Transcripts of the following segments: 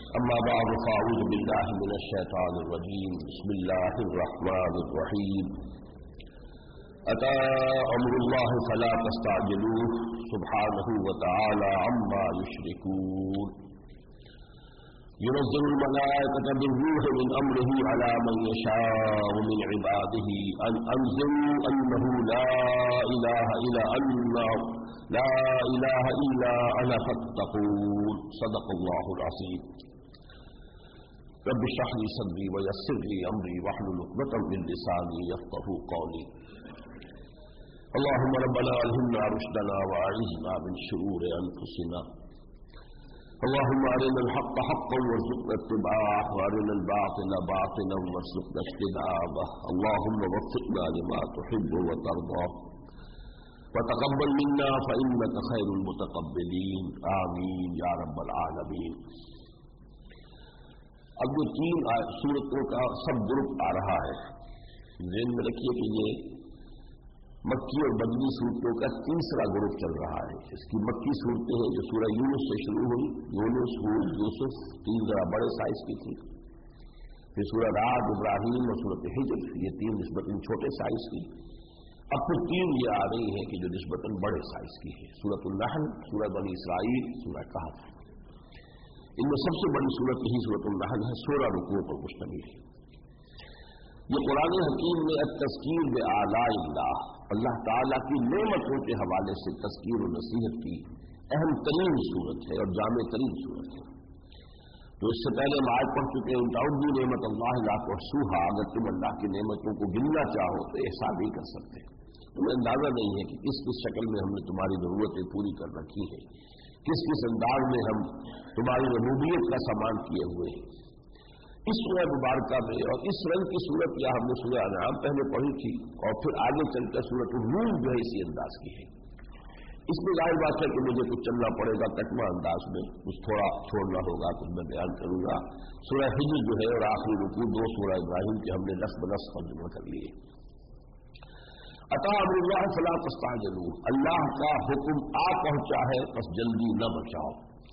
أما بعد فأعوذ بالله من الشيطان الرجيم بسم الله الرحمن الرحيم أتى أمر الله فلا تستعجلوه سبحانه وتعالى عما يشركون ينزل الملائكة بالروح من أمره على من يشاء من عباده أن أنذروا أنه لا إله إلا أنا فاتقون صدق الله العظيم رب اشرح لي صدري ويسر لي أمري واحلل عقدة من لساني يفقهوا قولي اللهم ربنا ألهمنا رشدنا وأعذنا من شرور أنفسنا اللهم أرنا الحق حقا وارزقنا اتباعه وأرنا الباطل باطلا وارزقنا اجتنابه اللهم وفقنا لما تحب وترضى وتقبل منا فإنك خير المتقبلين آمين يا رب العالمين. اب جو 3 سورتوں کا سب گروپ آ رہا ہے، ذہن میں رکھیے کہ یہ مکی اور مدنی صورتوں کا تیسرا گروپ چل رہا ہے. اس کی مکی صورتیں ہیں جو سورہ یونس سے شروع ہوئی، یونس، ہود، یوسف، 3 ذرا بڑے سائز کی تھی. پھر سورہ رعد، ابراہیم اور سورۃ ہجر، یہ 3 نسبتاً چھوٹے سائز کی. اب پھر 3 یہ آ رہی ہے کہ جو نسبتاً بڑے سائز کی ہے، سورۃ النحل، سورہ بنی اسرائیل، سورہ کہف. ان میں سب سے بڑی سورت یہی سورۃ النحل ہے، 16 رکوعوں پر مشتمل ہے. یہ قرآن حکیم میں التذکیر بآلاء اللہ تعالیٰ کی نعمتوں کے حوالے سے تذکیر و نصیحت کی اہم ترین صورت ہے اور جامع ترین صورت ہے. تو اس سے پہلے ہم آیت پڑھ چکے ہیں تعدوا نعمت اللہ لا تحصوها، اگر تم اللہ کی نعمتوں کو گننا چاہو تو احصاء نہیں کر سکتے. تمہیں اندازہ نہیں ہے کہ کس کس شکل میں ہم نے تمہاری ضرورتیں پوری کر رکھی ہیں، کس کس انداز میں ہم تمہاری ربوبیت کا سامان کیے ہوئے ہیں. اس سورہ مبارکہ میں اور اس رنگ کی صورت یا ہم نے سورہ انعام پہلے پڑھی تھی اور پھر آگے چل کر سورۃ الروم جو ہے اسی انداز کی ہے. اس میں ظاہر بات ہے کہ مجھے کچھ چلنا پڑے گا کٹما انداز میں، کچھ تھوڑا چھوڑنا ہوگا، کچھ میں بیان کروں گا. سورہ ہجر جو ہے اور آخری رکوع 2 سورہ ابراہیم کے ہم نے نصب بنصب ترجمہ کر لیے. عطا امر اللہ فلا تستعجلوا، اللہ کا حکم آ پہنچا ہے بس جلدی نہ بچاؤ.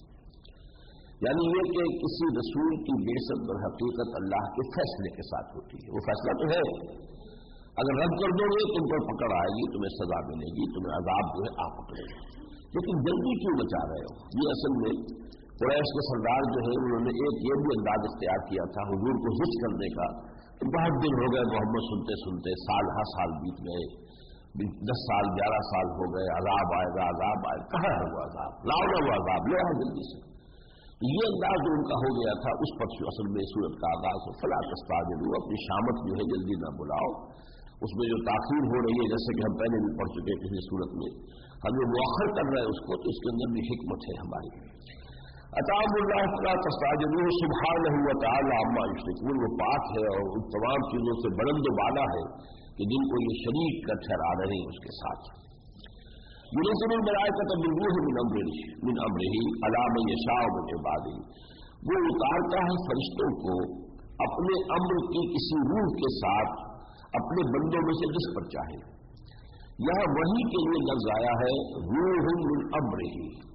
یعنی یہ کہ کسی رسول کی بعثت در حقیقت اللہ کے فیصلے کے ساتھ ہوتی ہے. وہ فیصلہ تو ہے، اگر رد کر دو گے تم پر پکڑ آئے گی، تمہیں سزا ملے گی، تمہیں عذاب جو ہے آ پکڑے گا. لیکن جلدی کیوں بچا رہے ہو؟ یہ اصل میں قریش کے سردار جو ہے انہوں نے ایک یہ بھی انداز اختیار کیا تھا حضور کو زج کرنے کا کہ بہت دن ہو گئے محمد سنتے سنتے، سال ہر سال بیت گئے، 10 سال 11 سال ہو گئے، عذاب آئے گا عذاب آئے گا، کہاں ہے وہ عذاب؟ لاؤ نہ وہ عذاب، لے آؤ جلدی سے. یہ انداز جو ان کا ہو گیا تھا اس پر اصل میں صورت کا آغاز ہے. فلا تستعجلوا، اپنی شامت جو ہے جلدی نہ بلاؤ. اس میں جو تاخیر ہو رہی ہے جیسے کہ ہم پہلے بھی پڑھ چکے کسی صورت میں، ہم جو مؤخر کر رہے ہیں اس کو، تو اس کے اندر بھی حکمت ہے ہماری. عطا امر اللہ فلا تستعجلوا سبحانہ وتعالی عما یشرکون، وہ پاک ہے اور ان تمام چیزوں سے بلند و بالا ہے کہ جن کو یہ شریک کر ٹھہرا رہے ہیں اس کے ساتھ. ينزل الملائکۃ بالروح من امرہ علی من یشاء من عبادہ، وہ اتارتا ہے فرشتوں کو اپنے امر کی کسی روح کے ساتھ اپنے بندوں میں سے جس پر چاہے. یہاں وحی کے لیے لفظ آیا ہے روح من امرہ.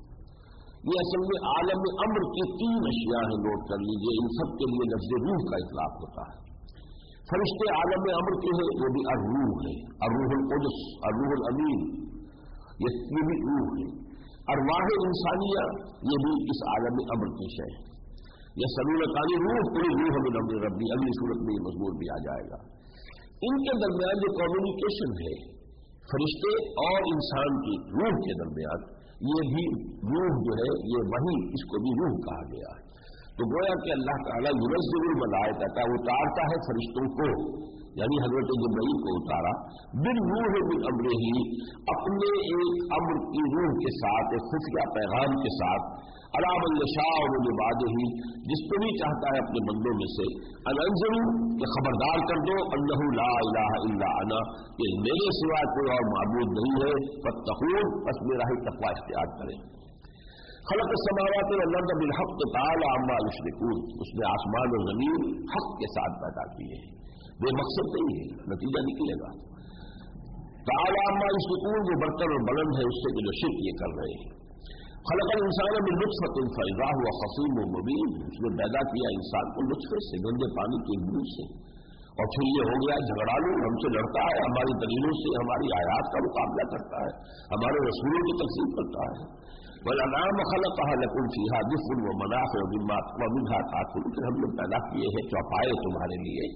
یہ اصل میں عالم امر کی 3 اشیاء ہیں، نوٹ کر لیجئے. ان سب کے لیے لفظ روح کا اطلاق ہوتا ہے. فرشتے عالم امر کے ہیں، وہ بھی الروح ہے، الروح القدس، الروح الامین، یہ بھی روح ہے. ارواح انسانیہ یہ بھی اس عالم امر کی شے ہے. یہ سلولتانی روح پوری روح من امر ربی، اگلی صورت میں یہ مضمون بھی آ جائے گا. ان کے درمیان جو کمیونیکیشن ہے فرشتے اور انسان کی روح کے درمیان، یہ بھی روح جو ہے یہ وہی، اس کو بھی روح کہا گیا ہے. تو گویا کہ اللہ تعالیٰ ينزل الملائکۃ، اتارتا ہے فرشتوں کو، یعنی حضرت جبرائیل کو اتارا، بالروح من امرہ، اپنے ایک امر کی روح کے ساتھ، ایک خفیہ پیغام کے ساتھ، علی من یشاء من عبادہ، جس کو بھی چاہتا ہے اپنے بندوں میں سے، ان انذروا، کہ خبردار کر دو، انہ لا الہ الا انا، کہ میرے سوا کوئی اور معبود نہیں ہے، فاتقون، بس میرا ہی تقوی اختیار کریں. خلق السماوات والارض بالحق تعالی عما یشرکون، اس نے آسمان اور زمین حق کے ساتھ پیدا کیے ہیں، بے مقصد نہیں ہے، نتیجہ نکلے گا. تعالی عما یشرکون، وہ برتر اور بلند ہے اس سے کہ جو شرک یہ کر رہے ہیں. خلق الانسان من نطفۃ فاذا هو خصیم مبین، اس نے پیدا کیا انسان کو نطفے سے، گندے پانی کے بوند سے، اور پھر یہ ہو گیا جھگڑالو، ہم سے لڑتا ہے، ہماری دلیلوں سے ہماری آیات کا مقابلہ کرتا ہے، ہمارے رسولوں کی تقسیم کرتا ہے۔ والانعام خلقها لكم فيها دفء ومنافع ومنها تاكلون، کہ ہم نے پیدا کیے ہیں چوپائے تمہارے لیے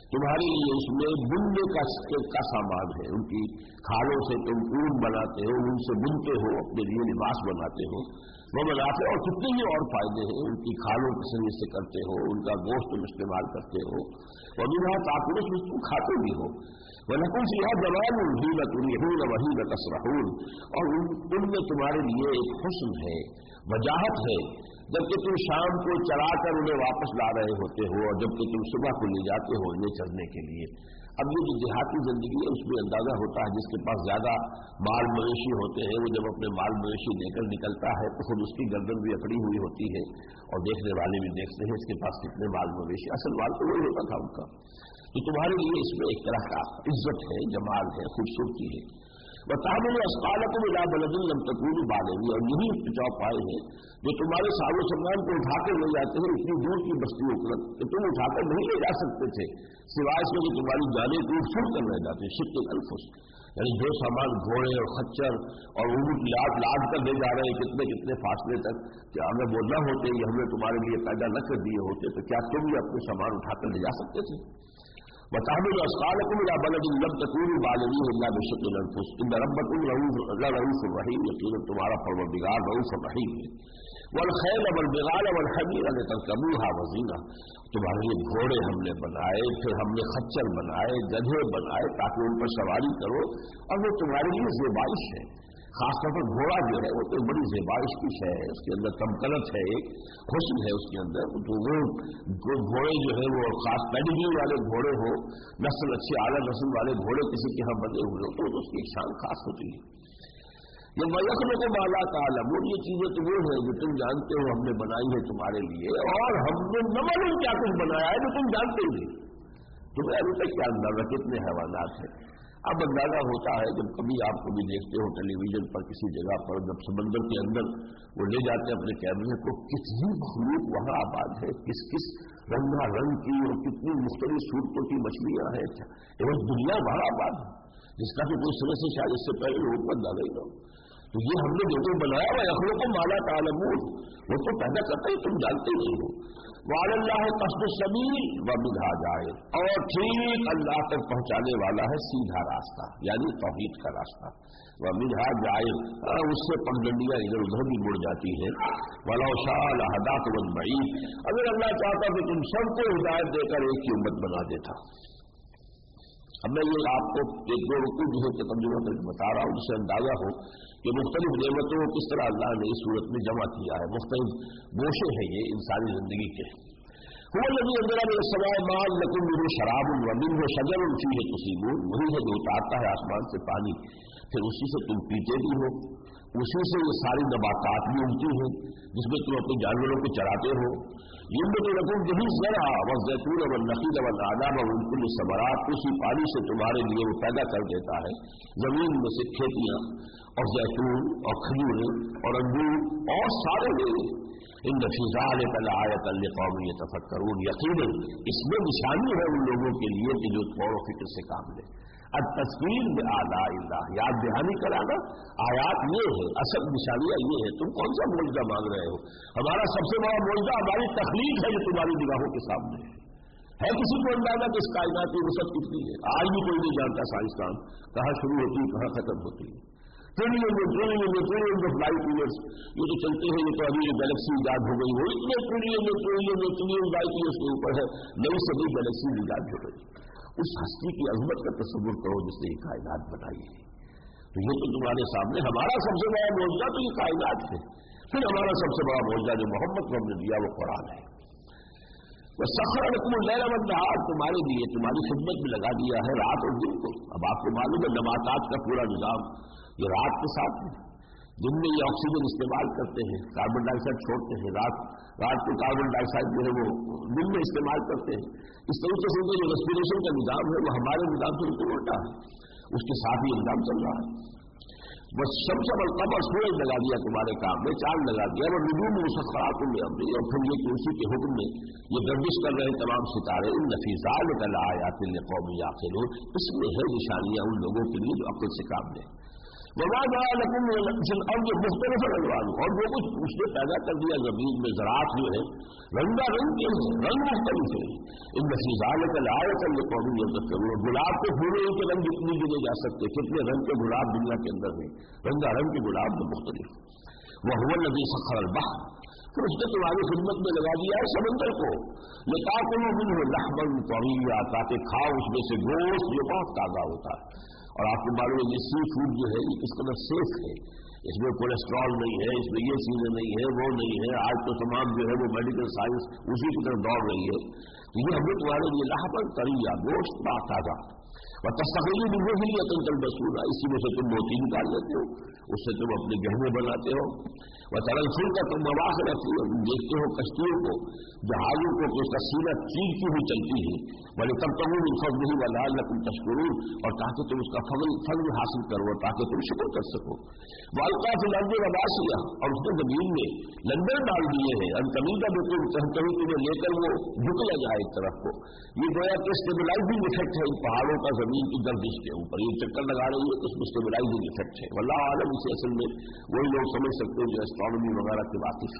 اس میں بننے کا سامان ہے، ان کی کھالوں سے تم اون بناتے ہو، ان سے بنتے ہو، اپنے لیے لباس بناتے ہو، وہ منافع اور کتنے ہی اور فائدے ہیں، ان کی کھالوں کے ذریعے سے کرتے ہو، ان کا گوشت تم استعمال کرتے ہو، اور منها تاکلون، اس میں تم کھاتے بھی ہو، وَلَكُمْ فِيهَا جَمَالٌ حِينَ تُرِيحُونَ وَحِينَ تَسْرَحُونَ، اور ان میں تمہارے لیے ایک حسن ہے، وجاہت ہے، جبکہ تم شام کو چرا کر انہیں واپس لا رہے ہوتے ہو، اور جبکہ تم صبح کو لے جاتے ہو انہیں چرنے کے لیے۔ اب یہ جو دیہاتی زندگی ہے اس میں اندازہ ہوتا ہے، جس کے پاس زیادہ مال مویشی ہوتے ہیں وہ جب اپنے مال مویشی لے کر نکلتا ہے تو خود اس کی گردن بھی اکڑی ہوئی ہوتی ہے، اور دیکھنے والے بھی دیکھتے ہیں اس کے پاس کتنے مال مویشی، اصل مال تو وہی ہوتا تھا ان کا۔ تو تمہارے لیے اس میں ایک طرح کا عزت ہے، جمال ہے، خوبصورتی ہے۔ وَتَحْمِلُ أَثْقَالَكُمْ إِلَىٰ بَلَدٍ لَّمْ تَكُونُوا بَالِغِيهِ، اور یہی چوپائے ہیں جو تمہارے ساز و سامان کو اٹھا کر لے جاتے ہیں اتنی دور کی بستیوں پر کہ تم اٹھا کر نہیں لے جا سکتے تھے، سوائے اس میں کہ تمہاری جانیں ٹوٹ پھوٹ کر رہ جاتے، شق الانفس، یعنی جو سامان گھوڑے اور خچر اور اونٹ لاد کر لے جا رہے ہیں کتنے فاصلے تک، کہ ہمیں وہ نہ ہوتے، یہ ہم نے تمہارے لیے پیدا نہ کر دیے ہوتے تو کیا تم بھی اپنے سامان اٹھا کر لے جا سکتے تھے؟ وَتَحْمِلُ أَثْقَالَكُمْ إِلَىٰ بَلَدٍ لَّمْ تَكُونُوا بَالِغِيهِ إِلَّا بِشِقِّ الْأَنفُسِ إِنَّ رَبَّكُمْ لَرَءُوفٌ رَحِيمٌ، یقیناً تمہارا پروردگار رؤوف رحیم ہے۔ وَالْخَيْلَ وَالْبِغَالَ وَالْحَمِيرَ لِتَرْكَبُوهَا وَزِينَةً، تمہارے لیے گھوڑے ہم نے بنائے، پھر ہم نے خچر بنائے، گدھے بنائے تاکہ ان پر سواری کرو، اور وہ تمہارے لیے زیبائش ہے۔ خاص طور پر گھوڑا جو ہے وہ تو بڑی زیبائش کی شے ہے، اس کے اندر تمکنت ہے، ایک حسن ہے اس کے اندر، تو وہ گھوڑے جو ہے وہ خاص پیڈگری والے گھوڑے ہو، نسل اچھی اعلیٰ نسل والے گھوڑے کسی کے یہاں بنے ہوئے ہو تو اس کی ایک شان خاص ہوتی ہے۔ یہ وَيَخْلُقُ مَا لَا تَعْلَمُونَ، یہ چیزیں تو وہ ہے جو تم جانتے ہو ہم نے بنائی ہے تمہارے لیے، اور ہم نے نہ معلوم کیا کچھ بنایا ہے جو تم جانتے ہی نہیں، تمہیں ابھی تک کیا اندازہ کتنے حیوانات ہیں۔ اب اندازہ ہوتا ہے جب کبھی آپ کو بھی دیکھتے ہو ٹیلی ویژن پر کسی جگہ پر، جب سمندر کے اندر وہ لے جاتے ہیں اپنے کیمرے کو، کتنی مخلوق وہاں آباد ہے، کس رنگا رنگ کی اور کتنی مختلف صورتوں کی مچھلیاں ہیں، ایک دنیا وہاں آباد ہے جس کا کہ کوئی سرے سے شاید اس سے پہلے لوگ پر اندازہ ہی نہ ہو۔ تو یہ ہم نے جو کچھ بنایا وہ يَخْلُقُ مَا لَا تَعْلَمُونَ، وہ تو پیدا کرتے ہی تم جانتے ہی ہو۔ وَعَلَى اللَّهِ قَصْدُ السَّبِيلِ وَمِنْهَا جَائِرٌ، اور ٹھیک اللہ تک پہنچانے والا ہے سیدھا راستہ، یعنی توحید کا راستہ۔ وَمِنْهَا جَائِرٌ، اس سے پگڈنڈیاں ادھر ادھر بھی مڑ جاتی ہیں۔ وَلَوْ شَاءَ لَهَدَاكُمْ أَجْمَعِينَ، اگر اللہ چاہتا تو تم سب کو ہدایت دے کر ایک ہی امت بنا دیتا۔ اب میں یہ آپ کو ایک دو رکوع جو ہے کہ ترجمہ کر کے بتا رہا ہوں جس سے اندازہ ہو کہ مختلف نعمتوں کو کس طرح اللہ نے اس صورت میں جمع کیا ہے، مختلف گوشے ہیں یہ انسانی زندگی کے۔ هو الذي انزل من السماء ماء لكم منه شراب ومنه شجر فيه تسيمون، وہی ہے جو اتارتا ہے آسمان سے پانی، پھر اسی سے تم پیتے بھی ہو، اسی سے یہ ساری نباتات بھی اگتی ہیں جس میں تم اپنے جانوروں کو چراتے ہو۔ ينبت لكم به الزرع والزيتون والنخيل والأعناب ومن كل الثمرات، اسی پانی سے تمہارے لیے وہ پیدا کر دیتا ہے زمین میں سے کھیتیاں اور زیتون اور کھجوریں اور انگور اور سارے میوے۔ ان فی ذلک لآیۃ لقوم یتفکرون، یقیناً اس میں نشانی ہے ان لوگوں کے لیے کہ جو غور و فکر سے کام لیں۔ التذکیر بآلاء اللہ، یاد دہانی کرانا، آیات یہ ہے، اصل نشانیاں یہ ہے۔ تم کون سا معجزہ مانگ رہے ہو؟ ہمارا سب سے بڑا معجزہ ہماری تخلیق ہے جو تمہاری نگاہوں کے سامنے ہے کسی کو اندازہ کہ اس کائنات کی وسعت کتنی ہے؟ آج بھی کوئی نہیں جانتا سائنسدان کہاں شروع ہوتی ہے کہاں ختم ہوتی ہے۔ ٹریلین آف لائٹ ایئرس یہ جو چلتے ہیں، یہ تو ابھی گلیکسی ایجاد ہو گئی، وہ اتنے ٹریلین لائٹ ایئرس کے اوپر ہے، نئی سے نئی گلیکسی ایجاد ہو گئی۔ اس ہستی کی عظمت کا تصور کرو جس نے یہ کائنات بنائی ہے۔ تو یہ تو تمہارے سامنے ہمارا سب سے بڑا معجزہ تو یہ کائنات ہے، پھر ہمارا سب سے بڑا معجزہ جو محمد کو ہم نے دیا وہ قرآن ہے۔ وَسَخَّرَ لَكُمُ اللَّيْلَ وَالنَّهَارَ، تمہارے لیے تمہاری خدمت میں لگا دیا ہے رات اور دن کو۔ اب آپ کو معلوم ہے نباتات کا پورا نظام یہ رات کے ساتھ ہے، دن میں یہ آکسیجن استعمال کرتے ہیں، کاربن ڈائی آکسائڈ چھوڑتے ہیں، رات کو کاربن ڈائی آکسائڈ جو ہے وہ دن میں استعمال کرتے ہیں۔ اس طریقے سے جو ریسپریشن کا نظام ہے وہ ہمارے نظام سے بالکل الٹا ہے، اس کے ساتھ ہی نظام چل رہا ہے۔ बस शम्स वल कमर, सूरज लगा दिया तुम्हारे काम में, चांद लगा दिया, और नुजूम मुसख्खरातुन बिअमरिही, और फिर ये कि उसी के हुक्म में ये गर्दिश कर रहे हैं तमाम सितारे। इन्न फी ज़ालिका लआयातिन लिक़ौमिन याक़िलून, इसमें है निशानियां उन लोगों के लिए जो अक्ल से काम लें। वमा जअल लकुम मिनल अर्ज़ि मुख्तलिफ़न अलवानुहु, और जो कुछ उसने पैदा कर दिया जमीन में ज़राअत जो है रंगा रंग के हैं, रंग मुख्तलिफ है। इन्न फी ज़ालिका लआयातिन लिक़ौमिन यज़क्करून, गुलाब के फूलों के रंग जितने गिने जा सकते, कितने रंग के गुलाब दुनिया के अंदर है, रंगा रंग के गुलाब में मुख्तलिफ। वहुवल लज़ी सख़्ख़रल बहर, फिर उसने तुम्हारी खिदमत में लगा दिया है समंदर को, लिताकुलू मिन्हु लहमन तरिय्या, ताकि खाओ उसमें से गोश्त जो बहुत ताज़ा होता है। और आपको मालूम है ये सी फूड जो है ये किस कदर सेफ है, इसमें कोलेस्ट्रॉल नहीं है, इसमें ये चीजें नहीं है, वो नहीं है। आज तो तमाम जो है वो मेडिकल साइंस उसी की तरफ दौड़ रही है। तो ये हमें तुम्हारे लिए लहमन तरिय्या, गोश्त ताज़ा, और तस्तख़रिजू मिन्हु हिल्यतन तलबसूनहा, इसी में से तुम मोती निकाल लेते हो, उससे तुम अपने गहने बनाते हो। वह तरल फुल्का तुम मवाख़िर रखती हो, देखते हो कश्तियों को, जहाजों को, कि उसका सीना चीरती हुई चलती है। बड़े तब तक मिन फ़ज़लिही व लअल्लकुम तशकुरून, और ताकि तुम उसका फज़ल हासिल करो, ताकि तुम शुक्र कर सको। वअल्क़ा फ़िल अर्ज़ि रवासिया, और उसने ज़मीन में लंगर डाल दिए हैं, अन तमीदा बिकुम, कहीं तुम्हें लेकर वो झुक न जाए एक तरफ को। ये गोया कि स्टेबलाइजिंग इफेक्ट है इन पहाड़ों का जमीन की गर्दिश के ऊपर, ये चक्कर लगा रही है तो उसमें स्टेबलाइजिंग इफेक्ट है। वल्लाहु आलम, इसे असल में वही लोग समझ सकते हैं जो एस्ट्रोनॉमी वगैरह के वाकिफ।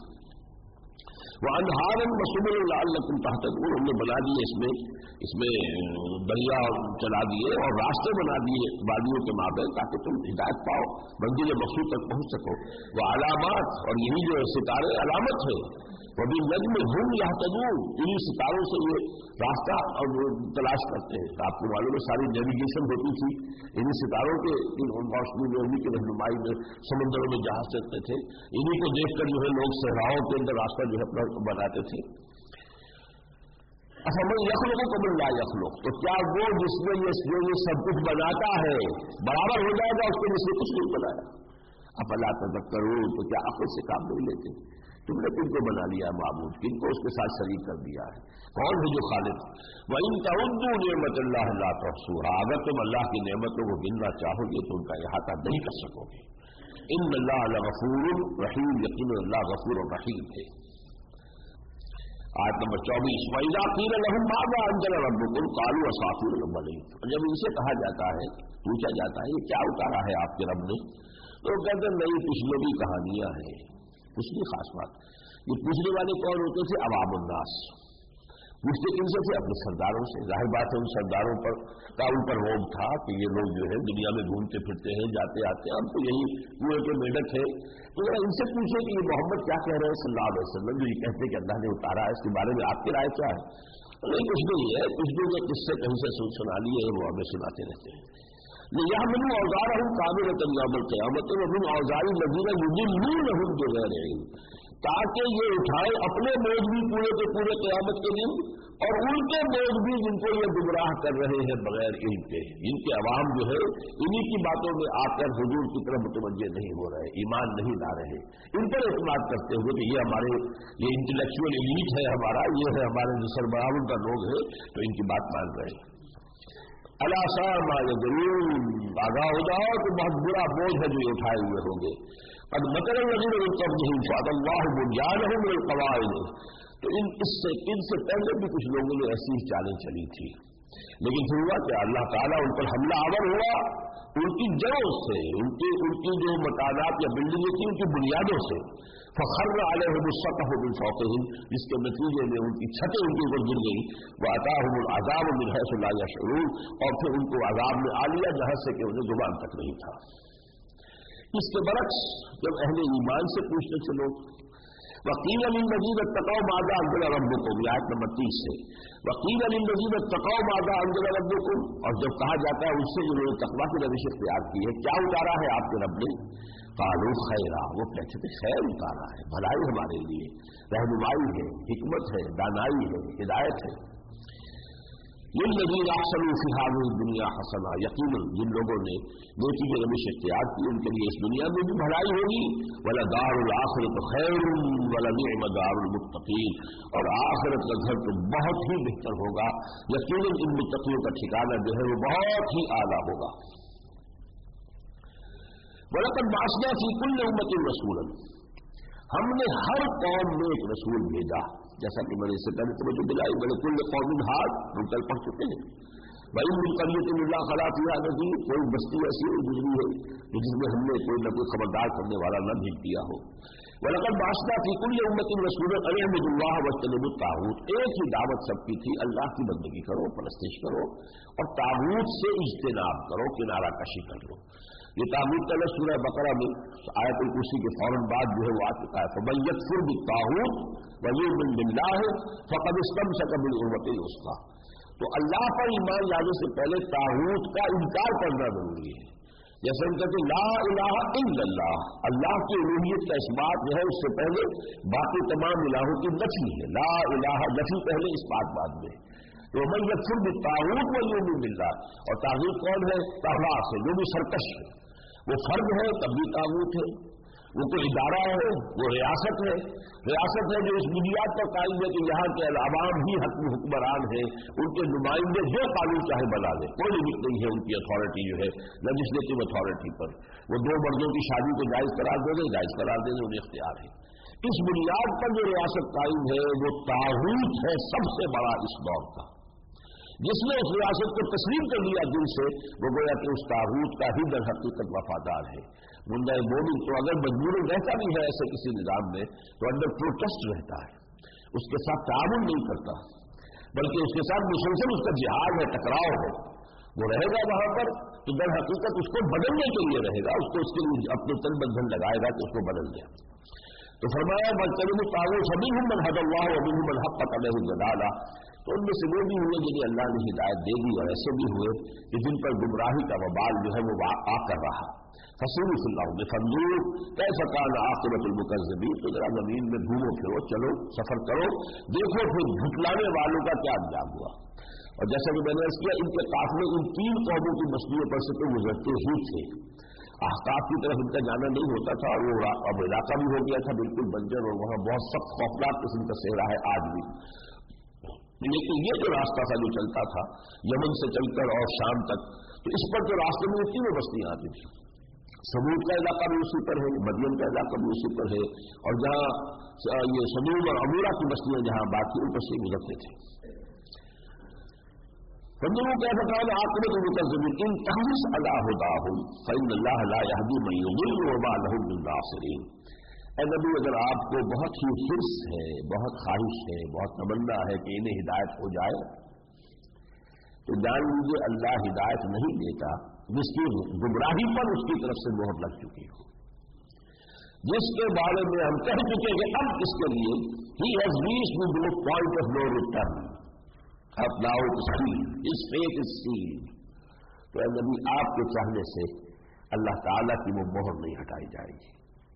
वह अनहारन वसुबुलन लअल्लकुम तहतदून, हमने बना दिए इसमें दरिया चला दिए और रास्ते बना दिए वादियों के माबैन, ताकि तुम हिदायत पाओ, मंजिल मकसूद तक पहुंच सको। वह अलामात, और यही जो सितारे अलामत है। वह भी नज्म हुम यहतदून, इन्हीं सितारों से ये रास्ता और तलाश करते हैं। तो आपको मालूम है सारी नेविगेशन होती थी इन्हीं सितारों के, रोशनी में, उन्हीं की रहनुमाई में समुद्रों में जहाज चलते थे, इन्हीं को देखकर जो है लोग सहराओं के अंदर रास्ता जो है अपना बनाते थे। अफमन यखलुकु कमन ला यखलुक, तो क्या वो जिसमें ये सब कुछ बनाता है बराबर हो जाएगा उसके जिसने कुछ नहीं बनाया? अफला तज़क्करून, तो क्या अक़ल से काम नहीं लेते? तुमने किनको बना लिया माबूद, किनको उसके साथ शरीक कर दिया है? कौन है जो खालिक? व इन तउद्दू निअमतल्लाहि ला तुहसूहा, अगर तुम अल्लाह की नेमतों को गिनना चाहोगे तो उनका इहाता नहीं कर सकोगे। इन्नल्लाह लगफूरुर रहीम, यकीनन अल्लाह गफूर और रहीम है। आयत नंबर 24, वइज़ा क़ील लहुम माज़ा अंज़ल रब्बुकुम क़ालू असातीरुल अव्वलीन, जब इनसे कहा जाता है, पूछा जाता है ये क्या उतारा है आपके रब ने, तो कहते नई पिछले भी कहानियां हैं, कुछ नहीं खास बात। ये पूछने वाले कौन होते थे? अवामुन नास। पूछते किनसे थे? अपने सरदारों से। जाहिर बात है उन सरदारों पर का उन पर रोब था कि ये लोग जो है दुनिया में घूमते फिरते हैं, जाते आते हैं, हम तो यही कुएं के मेढक है, तो जरा इनसे पूछे कि ये मोहम्मद क्या कह रहे हैं सल्लल्लाहु अलैहि वसल्लम, जो ये कहते हैं कि अल्लाह ने उतारा है, इसके बारे में आपकी राय क्या है? नहीं कुछ नहीं है, कुछ भी जो किससे कहीं से सुना लिए वो हमें सुनाते रहते हैं। यह मिन औज़ारहुम कामिलतन यौमल क़ियामत व मिन औज़ारि लज़ीना युज़िल्लूनहुम बिग़ैरि इल्म, ताकि ये उठाए अपने बोझ भी पूरे के पूरे क़यामत के दिन, और उनके बोझ भी जिनको ये गुमराह कर रहे हैं बगैर इल्म के। इनके अवाम जो है इन्हीं की बातों में आकर हुजूर की तरफ मुतवज्जे नहीं हो रहे, ईमान नहीं ला रहे, इन पर एतमाद करते हुए कि ये हमारे ये इंटेलेक्चुअल एलीट है हमारा, ये है हमारे जो सरबराहों का लोग है, तो इनकी बात मान रहे हैं। अला साअ मा यज़रून, आगाह हो जाओ तो बहुत बुरा बोझ है जो ये उठाए हुए होंगे। अब मकरल लज़ीना मिन क़ब्लिहिम फ़अतल्लाहु बुन्यानहुम मिनल क़वाइद, तो इनसे पहले भी कुछ लोगों ने ऐसी ही चालें चली थी, लेकिन फिर हुआ क्या? अल्लाह ताला उन पर हमला आवर हुआ उनकी जड़ों से, उनकी जो मकानात या बिल्डिंगें थी उनकी बुनियादों से। फ़ख़र्र अलैहिमुस सक़फ़ु मिन फ़ौक़िहिम, जिसके नतीजे में उनकी छतें उनके ऊपर गिर गई। व अताहुमुल अज़ाबु मिन हैसु ला यशऊरून, और फिर उनको अज़ाब में आ लिया जहां से कि उन्हें गुमान तक नहीं था। इसके बरक्स जब अहले ईमान से पूछने चलो, वक़ील लिल्लज़ीना इत्तक़ौ माज़ा अंज़ल रब्बुकुम, आयत नंबर 30 से, वक़ील लिल्लज़ीना इत्तक़ौ माज़ा अंज़ल रब्बुकुम, और जब कहा जाता है उससे जिन्होंने तक़वा की रविश इख्तियार की है, क्या उतारा है आपके रब ने? क़ालू खैरा, वो कहते थे खैर उतारा है, भलाई हमारे लिए, रहनुमाई है, हिकमत है, दानाई है, हिदायत है। लिल्लज़ीना अहसनू फ़ी हाज़िहि दुनिया हसना, यकीनन जिन लोगों ने नेकी की रविश इख्तियार की उनके लिए इस दुनिया में भी भलाई होगी। वला दारुल आखिरत खैरुन वला निअम दारुल मुत्तक़ीन, और आखिरत का घर तो बहुत ही बेहतर होगा, यकीनन इन मुत्तक़ियों का ठिकाना जो है वो बहुत ही आला होगा। وَلَقَدْ بَعَثْنَا فِي كُلِّ أُمَّةٍ رَسُولًا، ہم نے ہر قوم میں ایک رسول بھیجا، جیسا کہ میں نے اس سے پہلے توجہ دلائی، وَلِكُلِّ قَوْمٍ هَادٍ ہم کل پڑھ چکے ہیں، بھائی مِنْ قَرْيَةٍ إِلَّا خَلَا فِيهَا نَذِيرٌ، کوئی بستی ایسی گزری ہے کہ جس میں ہم نے کوئی نہ کوئی خبردار کرنے والا نہ بھیج دیا ہو۔ وَلَقَدْ بَعَثْنَا فِي كُلِّ أُمَّةٍ رَسُولًا أَنِ اعْبُدُوا اللَّهَ وَاجْتَنِبُوا الطَّاغُوتَ، ایک ہی دعوت سب کی تھی، اللہ کی بندگی کرو، پرستش کرو، اور طاغوت سے اجتناب کرو، کنارہ کشی کر لو۔ یہ طاغوت کا لفظ سورہ بقرہ میں آیت الکرسی کے فوراً بعد جو ہے وہ آ چکا ہے، فَمَن يَكْفُرْ بِالطَّاغُوتِ وَيُؤْمِنْ بِاللَّهِ فَقَدِ اسْتَمْسَكَ بِالْعُرْوَةِ الْوُثْقَىٰ، تو اللہ پر ایمان لانے سے پہلے طاغوت کا انکار کرنا ضروری ہے۔ جیسے ہم کہتے ہیں لا الہ الا اللہ، اللہ کی الوہیت کا اس بات جو ہے اس سے پہلے باقی تمام الہوں کی نفی ہے، لا الہ نفی پہلے، اس بات بعد میں۔ تو من یکفر بالطاغوت ویؤمن باللہ، اور طاغوت کون ہے؟ طاغوت ہے جو بھی سرکش ہے، وہ فرد ہے تب بھی طاغوت ہے، وہ کوئی ادارہ ہے، وہ ریاست ہے جو اس بنیاد پر قائم ہے کہ یہاں کے عوام ہی حکمران ہیں، ان کے نمائندے جو قانون چاہے بنا لیں، کوئی لمٹ نہیں ہے ان کی اتھارٹی جو ہے لیجسلیٹو اتھارٹی پر، وہ دو مردوں کی شادی کو جائز قرار دے دیں، جائز قرار دے دیں، انہیں اختیار ہے۔ اس بنیاد پر جو ریاست قائم ہے وہ طاغوت ہے سب سے بڑا اس دور کا، جس نے اس ریاست کو تسلیم کر لیا دل سے، وہ گویا کہ اس طاغوت کا ہی در حقیقت وفادار ہے۔ بندہ مومن تو اگر مجبور رہتا بھی ہے ایسے کسی نظام میں تو انڈر پروٹیسٹ رہتا ہے، اس کے ساتھ تعاون نہیں کرتا، بلکہ اس کے ساتھ مسلسل اس کا جہاد ہے، ٹکراؤ ہے، وہ رہے گا وہاں پر تو در حقیقت اس کو بدلنے کے لیے رہے گا، اس کو اس کے لیے اپنے تن بندھن لگائے گا کہ اس کو بدل دیا۔ تو فرمایا وَاجْتَنِبُوا الطَّاغُوتَ فَمِنْهُم مَّنْ هَدَى اللَّهُ وَمِنْهُم مَّنْ حَقَّتْ عَلَيْهِ الضَّلَالَةُ، تو ان میں سے وہ بھی ہوئے جنہیں اللہ نے ہدایت دے دی، اور ایسے بھی ہوئے کہ جن پر گمراہی کا وبال جو ہے وہ آ کر رہا۔ فَسِيرُوا فِي الْأَرْضِ فَانظُرُوا كَيْفَ كَانَ عَاقِبَةُ الْمُكَذِّبِينَ، تو ذرا زمین میں گھومو پھرو، چلو سفر کرو، دیکھو پھر جھٹلانے والوں کا کیا انجام ہوا۔ اور جیسا کہ میں نے عرض کیا، ان کے قافلے ان تین قوموں کی بستیوں پر سے تو گزرتے ہی تھے، احقاف کی طرف ان کا جانا نہیں ہوتا تھا، اور وہ اب علاقہ بھی ہو گیا تھا بالکل بنجر، اور وہاں بہت سخت خوفناک قسم کا صحرا ہے آج بھی۔ لیکن یہ جو راستہ تھا جو چلتا تھا یمن سے چل کر اور شام تک، تو اس پر جو راستے میں تینوں بستیاں آتی تھیں، سمود کا علاقہ بھی اسی پر ہے، مدین کا علاقہ بھی اسی پر ہے، اور جہاں یہ سمود اور عمورہ کی بستیاں جہاں باقی ان پر سے گزرتے تھے۔ فانظروا كيف كان عاقبة المكذبين إن تحرص على هداهم فإن الله لا يهدي من يضل وما لهم من ناصرين۔ اے نبی، اگر آپ کو بہت ہی حرص ہے، بہت خواہش ہے، بہت تمنا ہے کہ انہیں ہدایت ہو جائے، تو جان لیجیے اللہ ہدایت نہیں دیتا جس کی گمراہی پر اس کی طرف سے مہر لگ چکی ہو، جس کے بارے میں ہم کہہ چکے کہ اب اس کے لیے he has reached the point of no return، اب now his fate is sealed, تو اے نبی آپ کے چاہنے سے اللہ تعالیٰ کی وہ مہر نہیں ہٹائی جائے گی۔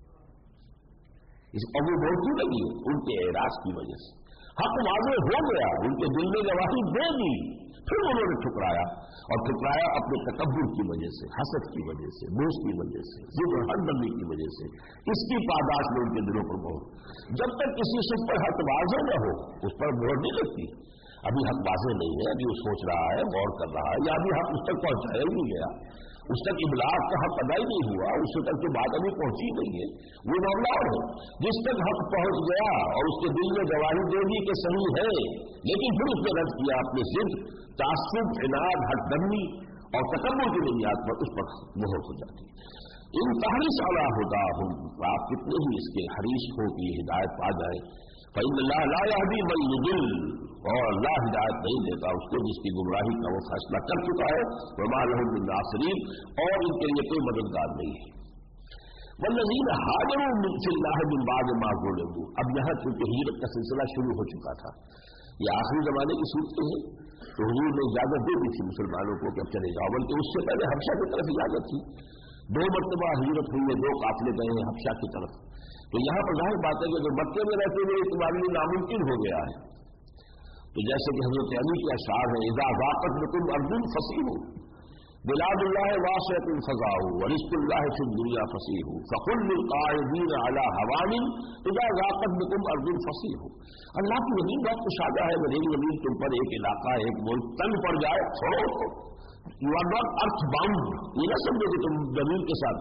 اس ابو مہر کیوں لگی ہے؟ ان کے اعراض کی وجہ سے حق واضح ہو گیا، ان کے دل میں گواہی دے دی، پھر انہوں نے ٹھکرایا، اور ٹھکرایا اپنے تکبر کی وجہ سے، حسد کی وجہ سے، بوجھ کی وجہ سے، ضد و ہمدردی کی وجہ سے، اس کی پاداش میں ان کے دلوں پر مہر۔ جب تک کسی شخص پر حق واضح نہ ہو اس پر مہر نہیں لگتی۔ ابھی حق واضح نہیں ہے، ابھی وہ سوچ رہا ہے، غور کر رہا ہے، یا ابھی حق اس تک پہنچایا ہی نہیں گیا، اس تک ابلاغ کا حق ادا ہی نہیں ہوا، اس تک تو بات ابھی پہنچی نہیں ہے، وہ معاملہ ہے۔ جس تک حق پہنچ گیا اور اس کے دل میں گواہی دے دی کہ صحیح ہے، لیکن پھر اس نے رد کیا اپنے ضد، تعصب، عناد، ہٹ دھرمی اور تکبر کی بنیاد پر، اس پر مہر ہو جاتی۔ ان تحریص علی ہداہم، آپ کتنے ہی اس کے حریص ہو کہ یہ ہدایت پا جائے، فإن اللہ لا يهدي من يضل، اور اللہ ہدایت نہیں دیتا اس کو جس کی گمراہی کا وہ فیصلہ کر چکا ہے، وما لهم من ناصرین، اور ان کے لیے کوئی مددگار نہیں ہے۔ والذین هاجروا فی اللہ من بعد ما ظلموا، اب یہاں چونکہ ہجرت کا سلسلہ شروع ہو چکا تھا، یہ آخری زمانے کی صورتیں ہیں، تو حضور نے اجازت دے دی تھی مسلمانوں کو کہ اب چلے جاؤ، بلکہ اس سے پہلے حبشہ کی طرف اجازت تھی، 2 مرتبہ ہجرت ہوئی ہے، 2 قافلے گئے ہیں حبشہ کی طرف۔ تو یہاں پر ظاہر بات ہے کہ اگر مکے میں رہتے ہوئے تمہارے لیے ناممکن ہو گیا ہے، تو جیسے کہ حضرت علی کے اشعار ہیں اذا ضاقت بكم ارض فصیحوا بلاد اللہ واسعة فضاء ورزق اللہ فی الدنیا فصیح فقل للقاعدین علی ہوان اذا ضاقت بكم ارض فصیحوا، اللہ کی زمین بہت کشادہ ہے، میری زمین تم پر ایک علاقہ ایک ملک تنگ پڑ جائے چھوڑو، you are not earth bound. یہ نہ سمجھو کہ تم زمین کے ساتھ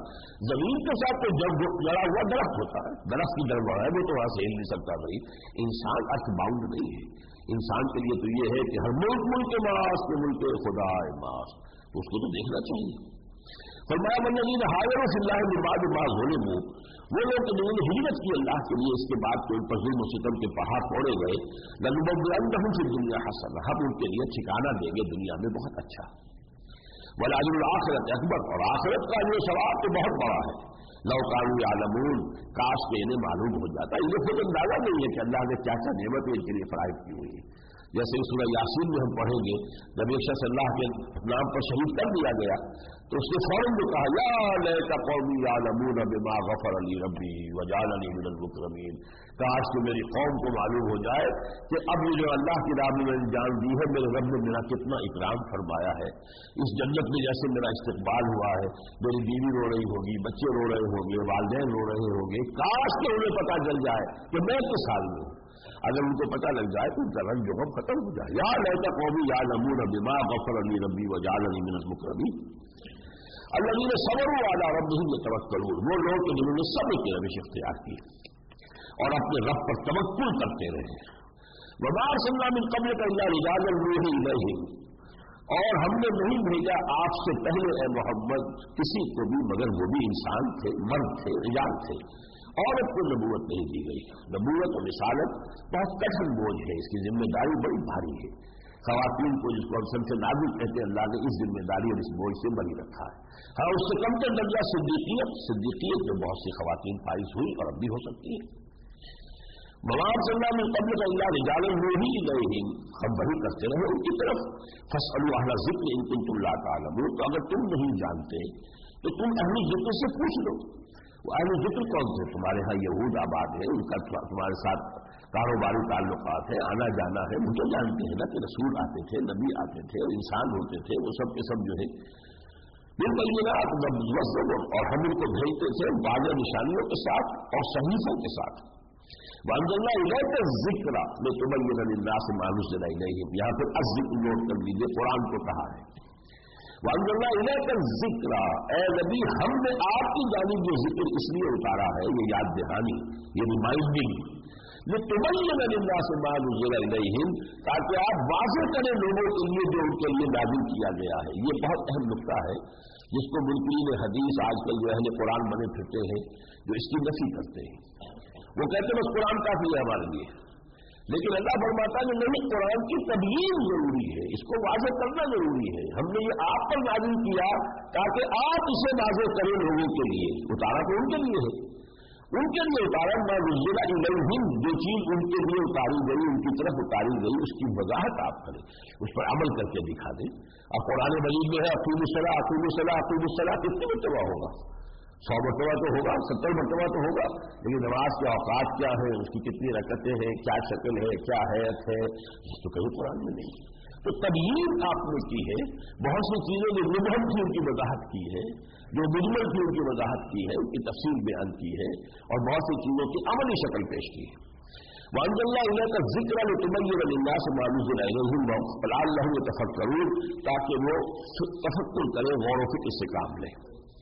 تو جڑا ہوا درخت ہوتا ہے, درخت کی جڑ ہے وہ تو وہاں سے ہل نہیں سکتا. بھائی انسان ارتھ باؤنڈ نہیں ہے. انسان کے لیے تو یہ ہے کہ ہر ملک ماس کے ملک خدا ماس, اس کو تو دیکھنا چاہیے. فرمایا والذین ہاجروا فی اللہ من بعد ما ظلموا, وہ لوگ جنہوں نے ہجرت کی اللہ کے لیے اس کے بعد کہ ان پر ظلم و ستم کے پہاڑ توڑے گئے, لنبوئنہم فی الدنیا حسنہ, ہم ان کے لیے ٹھکانہ دیں گے دنیا میں بہت اچھا. ولاجر الآخرۃ اکبر, اور آخرت کا جو ثواب تو بہت بڑا ہے. لو کانوا یعلمون, کاش کہ انہیں معلوم ہو جاتا. انہیں خود اندازہ نہیں ہے کہ اللہ نے کیا کیا نعمتیں ان کے لیے فراہم کی ہوئی ہے. جیسے سورہ یاسین میں ہم پڑھیں گے, جب ایک شخص اللہ کے نام پر شہید کر دیا گیا تو اس نے فوراً جو کہا یا لیت قومی یعلمون بما غفر لی ربی وجعلنی من المکرمین, کاش کہ میری قوم کو معلوم ہو جائے کہ اب یہ جو اللہ کی راہ میں نے جان دی ہے, میرے رب نے میرا کتنا اکرام فرمایا ہے. اس جنت میں جیسے میرا استقبال ہوا ہے, میری بیوی رو رہی ہوگی, بچے رو رہے ہوں گے, والدین رو رہے ہوں گے, کاش کہ انہیں پتہ چل جائے کہ میں کس حال میں ہوں. اگر ان کو پتہ لگ جائے تو ان کا رنگ جو ختم ہو جائے. یا لیت قومی یعلمون بما غفر لی ربی وجعلنی من المکرمین الذین صبروا علی ربہم یتوکلون, وہ لوگ جنہوں نے صبر کی روش اختیار کی اور اپنے رب پر توکل کرتے رہے. وما ارسلنا من قبلک الا رجالا نوحی الیہم, اور ہم نے نہیں بھیجا آپ سے پہلے اے محمد کسی کو بھی مگر وہ بھی انسان تھے, مرد تھے, رجال تھے. عورت کو نبوت نہیں دی گئی. نبوت اور رسالت بہت کٹھن بوجھ ہے, اس کی ذمہ داری بڑی بھاری ہے. خواتین کو جس کو ہم سب سے نازک کہتے ہیں, اللہ نے اس ذمہ داری اور اس بوجھ سے بری رکھا ہے. ہاں اس سے کم تر درجہ صدیقیت جو بہت سی خواتین فائز ہوئی اور اب بھی ہو سکتی ہے. مواد صلی اللہ میں قبل کا اللہ رجال نوحی الیہم, ہم بڑی کرتے رہے ان کی طرف. فاسألوا اہل الذکر ان کنتم لا تعلمون, تو اگر تم نہیں جانتے تو تم اہل ذکر سے پوچھ لو. وہ اہل ذکر کون تھے؟ تمہارے ہاں یہود آباد ہے, ان کا تمہارے ساتھ کاروباری تعلقات ہے, آنا جانا ہے, وہ تو جانتے ہیں نا کہ رسول آتے تھے, نبی آتے تھے, اور انسان ہوتے تھے, وہ سب کے سب جو ہے بالبینات اور ہم ان کو بھیجتے تھے واضح نشانیوں کے ساتھ اور صحیفوں کے ساتھ. وانزلنا الیک الذکر لتبین للناس ما نزل الیہم, یہاں پر الذکر نوٹ کر لیجیے, قرآن کو کہا ہے. وانزلنا الیک الذکر, اے نبی ہم نے آپ کی جانب جو ذکر اس لیے اتارا ہے, یہ یاد دہانی, یہ ریمائنڈنگ, لتبین للناس ما نزل الیہم, تاکہ آپ واضح کریں لوگوں کے لیے جو ان کے لیے نازل کیا گیا ہے. یہ بہت اہم نقطہ ہے جس کو منکرین حدیث آج کل جو اہل قرآن بنے پھرتے ہیں, جو اس کی نفی کرتے ہیں. وہ کہتے ہیں بس قرآن کافی ہے ہمارے لیے, لیکن اللہ فرماتا ہے کہ نہیں, قرآن کی تبیین ضروری ہے, اس کو واضح کرنا ضروری ہے. ہم نے یہ آپ پر نازل کیا تاکہ آپ اسے واضح کریں لوگوں کے لیے. اتارا تو ان کے لیے ہے, ان کے لیے اتارا. ما نزل الیہم, جو چیز ان کے لیے اتاری گئی, ان کی طرف اتاری گئی, اس کی وضاحت آپ کریں, اس پر عمل کر کے دکھا دیں. اب قرآن مجید میں ہے اقیموا الصلاۃ اقیموا الصلاۃ اقیموا الصلاۃ, کتنی مرتبہ ہوگا؟ 100 مرتبہ تو ہوگا, 70 مرتبہ تو ہوگا, لیکن نماز کے اوقات کیا ہے, اس کی کتنی رکعتیں ہیں, کیا شکل ہے, کیا حیت ہے, یہ تو کہیں قرآن میں نہیں. تو تبیین آپ نے کی ہے, بہت سی چیزیں جو مبہم تھی ان کی وضاحت کی ہے, جو مجمل تھی ان کی وضاحت کی ہے, ان کی تفصیل بیان کی ہے, اور بہت سی چیزوں کی عملی شکل پیش کی ہے. وانزلنا الیک الذکر لتبین للناس ما نزل الیہم ولعلہم یتفکرون, تاکہ وہ تفکر کریں, غور و فکر سے کام لیں.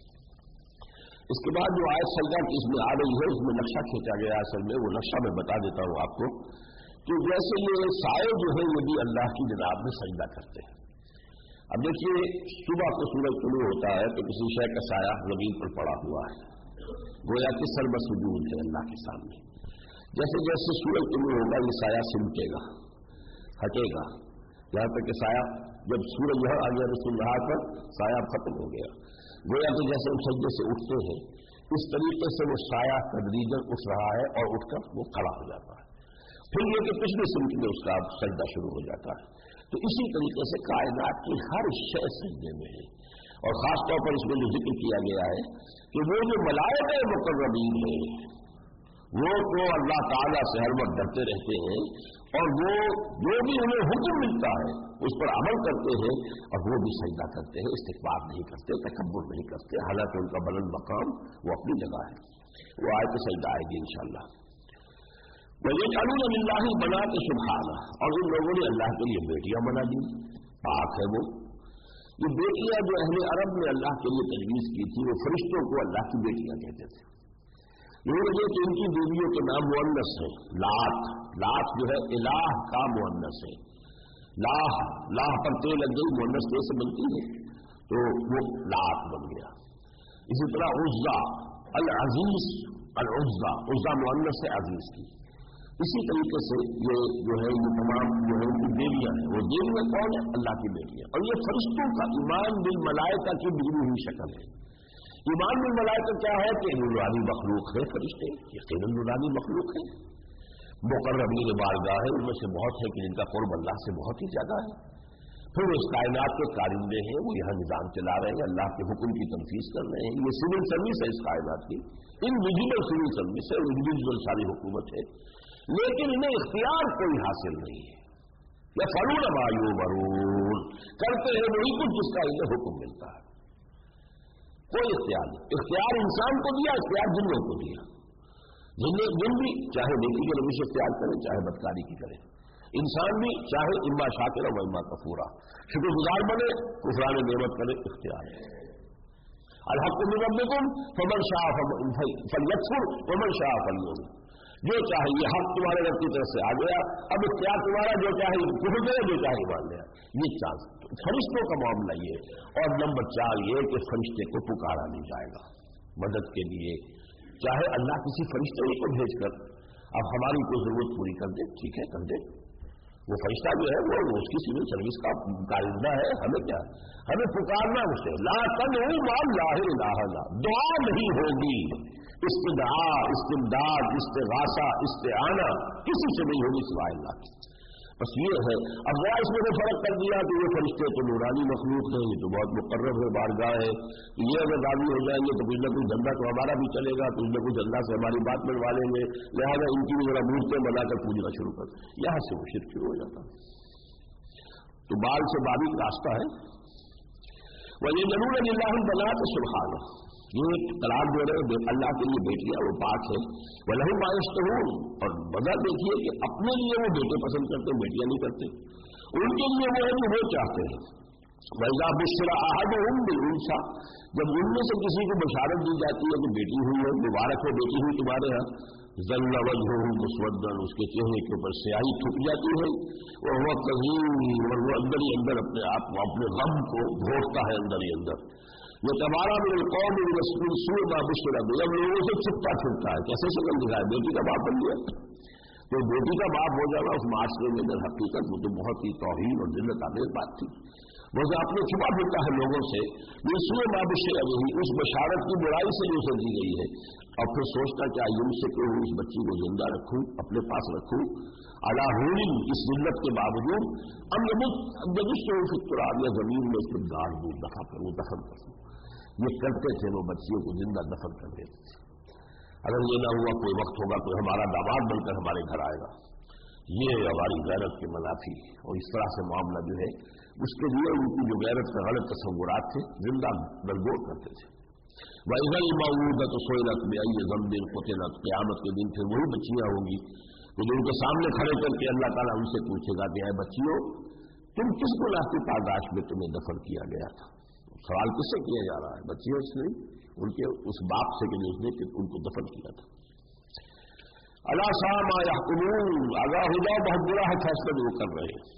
اس کے بعد جو آیت سجدہ کی اس میں آ رہی ہے, اس میں نقشہ کھینچا گیا. اصل میں وہ نقشہ میں بتا دیتا ہوں آپ کو کہ جیسے یہ سائے جو ہے یہ بھی اللہ کی جناب میں سجدہ کرتے ہیں. اب دیکھیے, صبح کو سورج طلوع ہوتا ہے تو کسی شے کا سایہ زمین پر پڑا ہوا ہے, گویا کہ سربسجود ہے اللہ کے سامنے. جیسے جیسے سورج طلوع ہوگا یہ سایہ سمٹے گا, ہٹے گا, یہاں تک کہ سایہ جب سورج یہاں آ گیا رسول اللہ پر سایہ ختم ہو گیا. گویا کہ جیسے ہم سجدے سے اٹھتے ہیں اس طریقے سے وہ سایہ تدریجاً اٹھ رہا ہے اور اٹھ کر وہ کھڑا ہو جاتا ہے. پھر یہ کہ پچھلی سمت میں اس کا سجدہ شروع ہو جاتا ہے. تو اسی طریقے سے کائنات کی ہر شے سجدے میں ہے. اور خاص طور پر اس میں جو ذکر کیا گیا ہے کہ وہ جو ملائکہ مقربین ہیں وہ تو اللہ تعالیٰ سے ہر وقت ڈرتے رہتے ہیں, اور وہ جو بھی انہیں حکم ملتا ہے اس پر عمل کرتے ہیں, اور وہ بھی سجدہ کرتے ہیں, استکبار نہیں کرتے, تکبر نہیں کرتے, حالانکہ ان کا بلند مقام وہ اپنی جگہ ہے. وہ آیت سجدہ آئے گی انشاءاللہ. وَيَجْعَلُونَ لِلَّهِ بَنَاتٍ سُبْحَانَهُ, اور ان لوگوں نے اللہ کے لیے بیٹیاں بنا دی, پاک ہے وہ. یہ بیٹیاں جو اہل عرب نے اللہ کے لیے تجویز کی تھی وہ فرشتوں کو اللہ کی بیٹیاں کہتے تھے. یہ وجہ کہ ان کی بیویوں کے نام مؤنث ہے. لات جو ہے الہ کا مؤنث ہے. لاہ پر تے لگ گئی مؤنث تے سے بنتی ہے تو وہ لات بن گیا. اسی طرح عزا العزیز عزا مؤنث ہے عزیز کی. اسی طریقے سے یہ جو ہے یہ تمام جو ہے ان کی دیویاں ہیں. وہ دیویاں کون ہیں؟ اللہ کی بیٹیاں. اور یہ فرشتوں کا ایمان بالملائکہ کی بگڑی ہوئی شکل ہے. ایمان بالملائکہ کیا ہے کہ نورانی مخلوق ہے. فرشتے یقیناً نورانی مخلوق ہے، مقربین بارگاہ ہے، ان میں سے بہت ہے کہ جن کا قرب اللہ سے بہت ہی زیادہ ہے. پھر اس کائنات کے کارندے ہیں، وہ یہاں نظام چلا رہے ہیں، اللہ کے حکم کی تنفیذ کر رہے ہیں. یہ سول سروس ہے اس کائنات کی، انویزیبل سول سروس ہے، انڈیویجول ساری حکومت ہے، لیکن انہیں اختیار کوئی حاصل نہیں ہے. یا فرون مایو برون کرتے ہیں وہی کچھ جس کا انہیں حکم ملتا ہے. کوئی اختیار نہیں. اختیار انسان کو دیا، اختیار جنوں کو دیا. جن بھی چاہے نیکی کے روش اختیار کرے چاہے بدکاری کی کرے. انسان بھی چاہے اما شاکر و اما کفورا، شکر گزار بنے کفران نعمت کرے، اختیار ہے. الحق من ربکم فمن شاء فلیکفر ومن شاء فلیؤمن. جو چاہے یہ حق تمہارے رب کی طرف سے آ گیا، اب اختیار تمہارا، جو چاہے کفر کرے جو چاہے مان لیا. یہ چانس فرشتوں کا معاملہ یہ. اور نمبر 4 یہ کہ فرشتے کو پکارا نہیں جائے گا مدد کے لیے. چاہے اللہ کسی فرشتے کو بھیج کر اب ہماری کوئی ضرورت پوری کر دے، ٹھیک ہے کر دے. وہ فرشتہ جو ہے وہ اس کی سول سروس کا کارندہ ہے. ہمیں کیا، ہمیں پکارنا اسے. لا تدعوا مع اللہ الہ الا، دعا نہیں ہوگی، استدعاء، استمداد، استغاثہ، استعانہ کسی سے نہیں ہوگی سوائے اللہ کی. بس یہ ہے. اب ذرا اس میں فرق کر دیا کہ یہ فرشتے تو نورانی مخلوق ہیں، یہ تو بہت مقرب ہے، بارگاہ ہے. یہ اگر راضی ہو جائیں گے تو کچھ نہ کچھ دھندا تو ہمارا بھی چلے گا، کچھ نہ کچھ اللہ سے ہماری بات منوا لیں گے، لہٰذا ان کی بھی ذرا مورتیں بنا کر پوجنا شروع کر. یہاں سے وہ شرک شروع ہو جاتا ہے. تو بال سے باریک راستہ ہے. وَيَجْعَلُونَ لِلَّهِ الْبَنَاتِ سُبْحَانَهُ. یہ طلاق دے رہے اللہ کے لیے بیٹیاں، وہ پاک ہے. وَلَهُم مَا يَشْتَهُونَ. اور وجہ دیکھیے کہ اپنے لیے وہ بیٹے پسند کرتے، بیٹیاں نہیں کرتے. ان کے لیے وہ ہے جو وہ چاہتے ہیں. وَإِذَا بُشِّرَ أَحَدُهُم بِالْأُنثَىٰ. جب ان میں سے کسی کو بشارت دی جاتی ہے کہ بیٹی ہوئی ہے، مبارک ہو بیٹی ہوئی تمہارے ہاں، ظل وجهه مسودا، اس کے چہرے کے اوپر سیاہی چھپ جاتی ہے. وهو كظيم، اور وہ اندر ہی اندر اپنے آپ کو، اپنے غم کو گھوٹتا ہے اندر ہی اندر. یہ تمہارا من القوم برسول سوء ما بشر به، جب لوگوں سے چھپتا پھرتا ہے. کیسے شکل دکھائے؟ بیٹی کا باپ بن گیا. تو بیٹی کا باپ ہو جانا اس معاشرے میں در حقیقت وہ تو بہت ہی توہین اور ذلت آمیز بات تھی. وہ جو اپنے چھپا پھرتا ہے لوگوں سے، یہ سوء ما بشر به، اس بشارت کی برائی سے جو اسے دی گئی ہے. اور پھر سوچتا کہ آئیے سے کہ اس بچی کو زندہ رکھوں، اپنے پاس رکھوں، علی ہون، اس ذلت کے باوجود، اب جب التراب، یا زمین میں اس کو گاڑ دوں، دفن کروں. یہ کرتے تھے وہ بچیوں کو زندہ دفن کر دیتے تھے. اگر یہ نہ ہوا کوئی وقت ہوگا کوئی ہمارا داماد بن کر ہمارے گھر آئے گا. یہ ہماری غیرت کے منافی. اور اس طرح سے معاملہ جو ہے اس کے لیے ان کی جو غیرت کے غلط تصورات تھے زندہ درگور کرتے تھے. وَإِذَا الْمَوْءُودَةُ سُئِلَتْ بِأَيِّ ذَنبٍ قُتِلَتْ. قیامت کے دن پھر وہی بچیاں ہوں گی کہ جو ان کے سامنے کھڑے کر کے اللہ تعالیٰ ان سے پوچھے گا کہ اے بچیوں، تم کس گناہ کی پاداش میں تمہیں دفن کیا گیا تھا؟ سوال کس سے کیا جا رہا ہے؟ بچیوں سے نہیں، ان کے اس باپ سے کہ جس نے ان کو دفن کیا تھا. الا ساء ما يحكمون. آگاہ ہو جاؤ، بہت برا ہے فیصلہ جو کر رہے ہیں.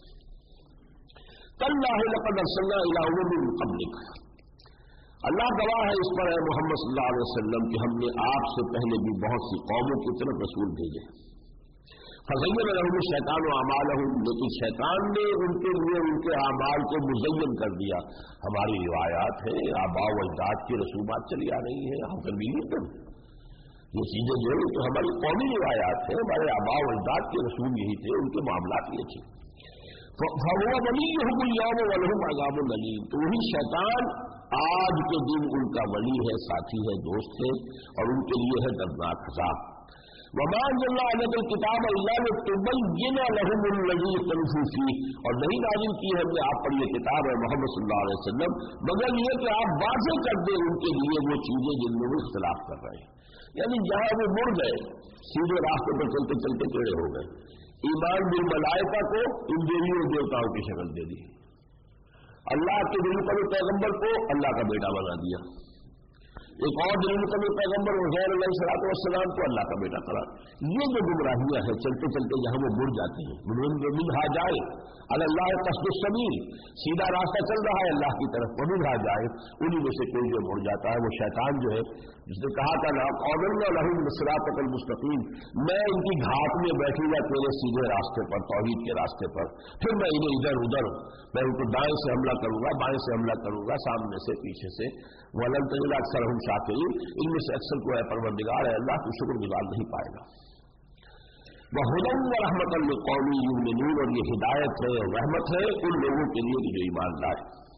تاللہ لقد ارسلنا الى امم من قبلک. اللہ گواہ ہے اس پر اے محمد صلی اللہ علیہ وسلم کہ ہم نے آپ سے پہلے بھی بہت سی قوموں کی طرف رسول بھیجے. فزین لهم الشیطان اعمالهم، لیکن شیطان نے ان کے لیے ان کے اعمال کو مزین کر دیا. ہماری روایات ہیں، آباء و اجداد کی رسومات چلی آ رہی ہیں، ہم کر بھی نہیں کرتے یہ چیزیں جو ہے تو ہماری قومی روایات ہیں، ہمارے آباء و اجداد کے رسوم یہی تھے، ان کے معاملات یہ تھے. فهو وليهم اليوم ولهم عذاب الیم. تو وہی شیطان آج کے دن ان کا ولی ہے، ساتھی ہے، دوست ہے، اور ان کے لیے ہے دردناک عذاب. وما انزلنا عليك الكتاب الا لتبين لهم الذي اختلفوا فيه. اور نہیں نازل کی ہم نے آپ پر یہ کتاب ہے محمد صلی اللہ علیہ وسلم مگر یہ کہ آپ واضح کر دیں ان کے لیے وہ چیزیں جن میں وہ اختلاف کر رہے ہیں. یعنی جہاں وہ مڑ گئے، سیدھے راستے پر چلتے چلتے ٹیڑھے ہو گئے. ایمان بالملائکہ کو ان دیویوں دیوتاؤں کی شکل دے دی. अल्लाह के दिल पैगंबर को अल्लाह का बेटा बना दिया, एक और दिल पैगंबर हुज़ैर अलैहिस्सलाम को अल्लाह का बेटा करा। ये जो गुमराहियां हैं, चलते चलते जहां वो मुड़ जाते हैं, मिन्हा जाए अल्लाह कस्दुस सबील, सीधा रास्ता चल रहा है अल्लाह की तरफ, वो मिन्हा जाए, उन्हीं में से कोई जो मुड़ जाता है वो शैतान जो है, जिसने कहा था ना क़ौलना लहुम सिरातल मुस्तकीम, मैं इनकी घाट में बैठूंगा तेरे सीधे रास्ते पर, तौहीद के रास्ते पर, फिर मैं इन्हें इधर उधर, मैं उनको दाएं से हमला करूंगा, बाएं से हमला करूंगा, सामने से पीछे से, वलन तजिद अक्सरहुम शाकिरीन, इनमें से अक्सर को है परवरदिगार है अल्लाह को शुक्रगुजार नहीं पाएगा। वहुदन व रहमतन लिक़ौमिन युमिनून, और ये हिदायत है और रहमत है उन लोगों के लिए जो ईमान लाए।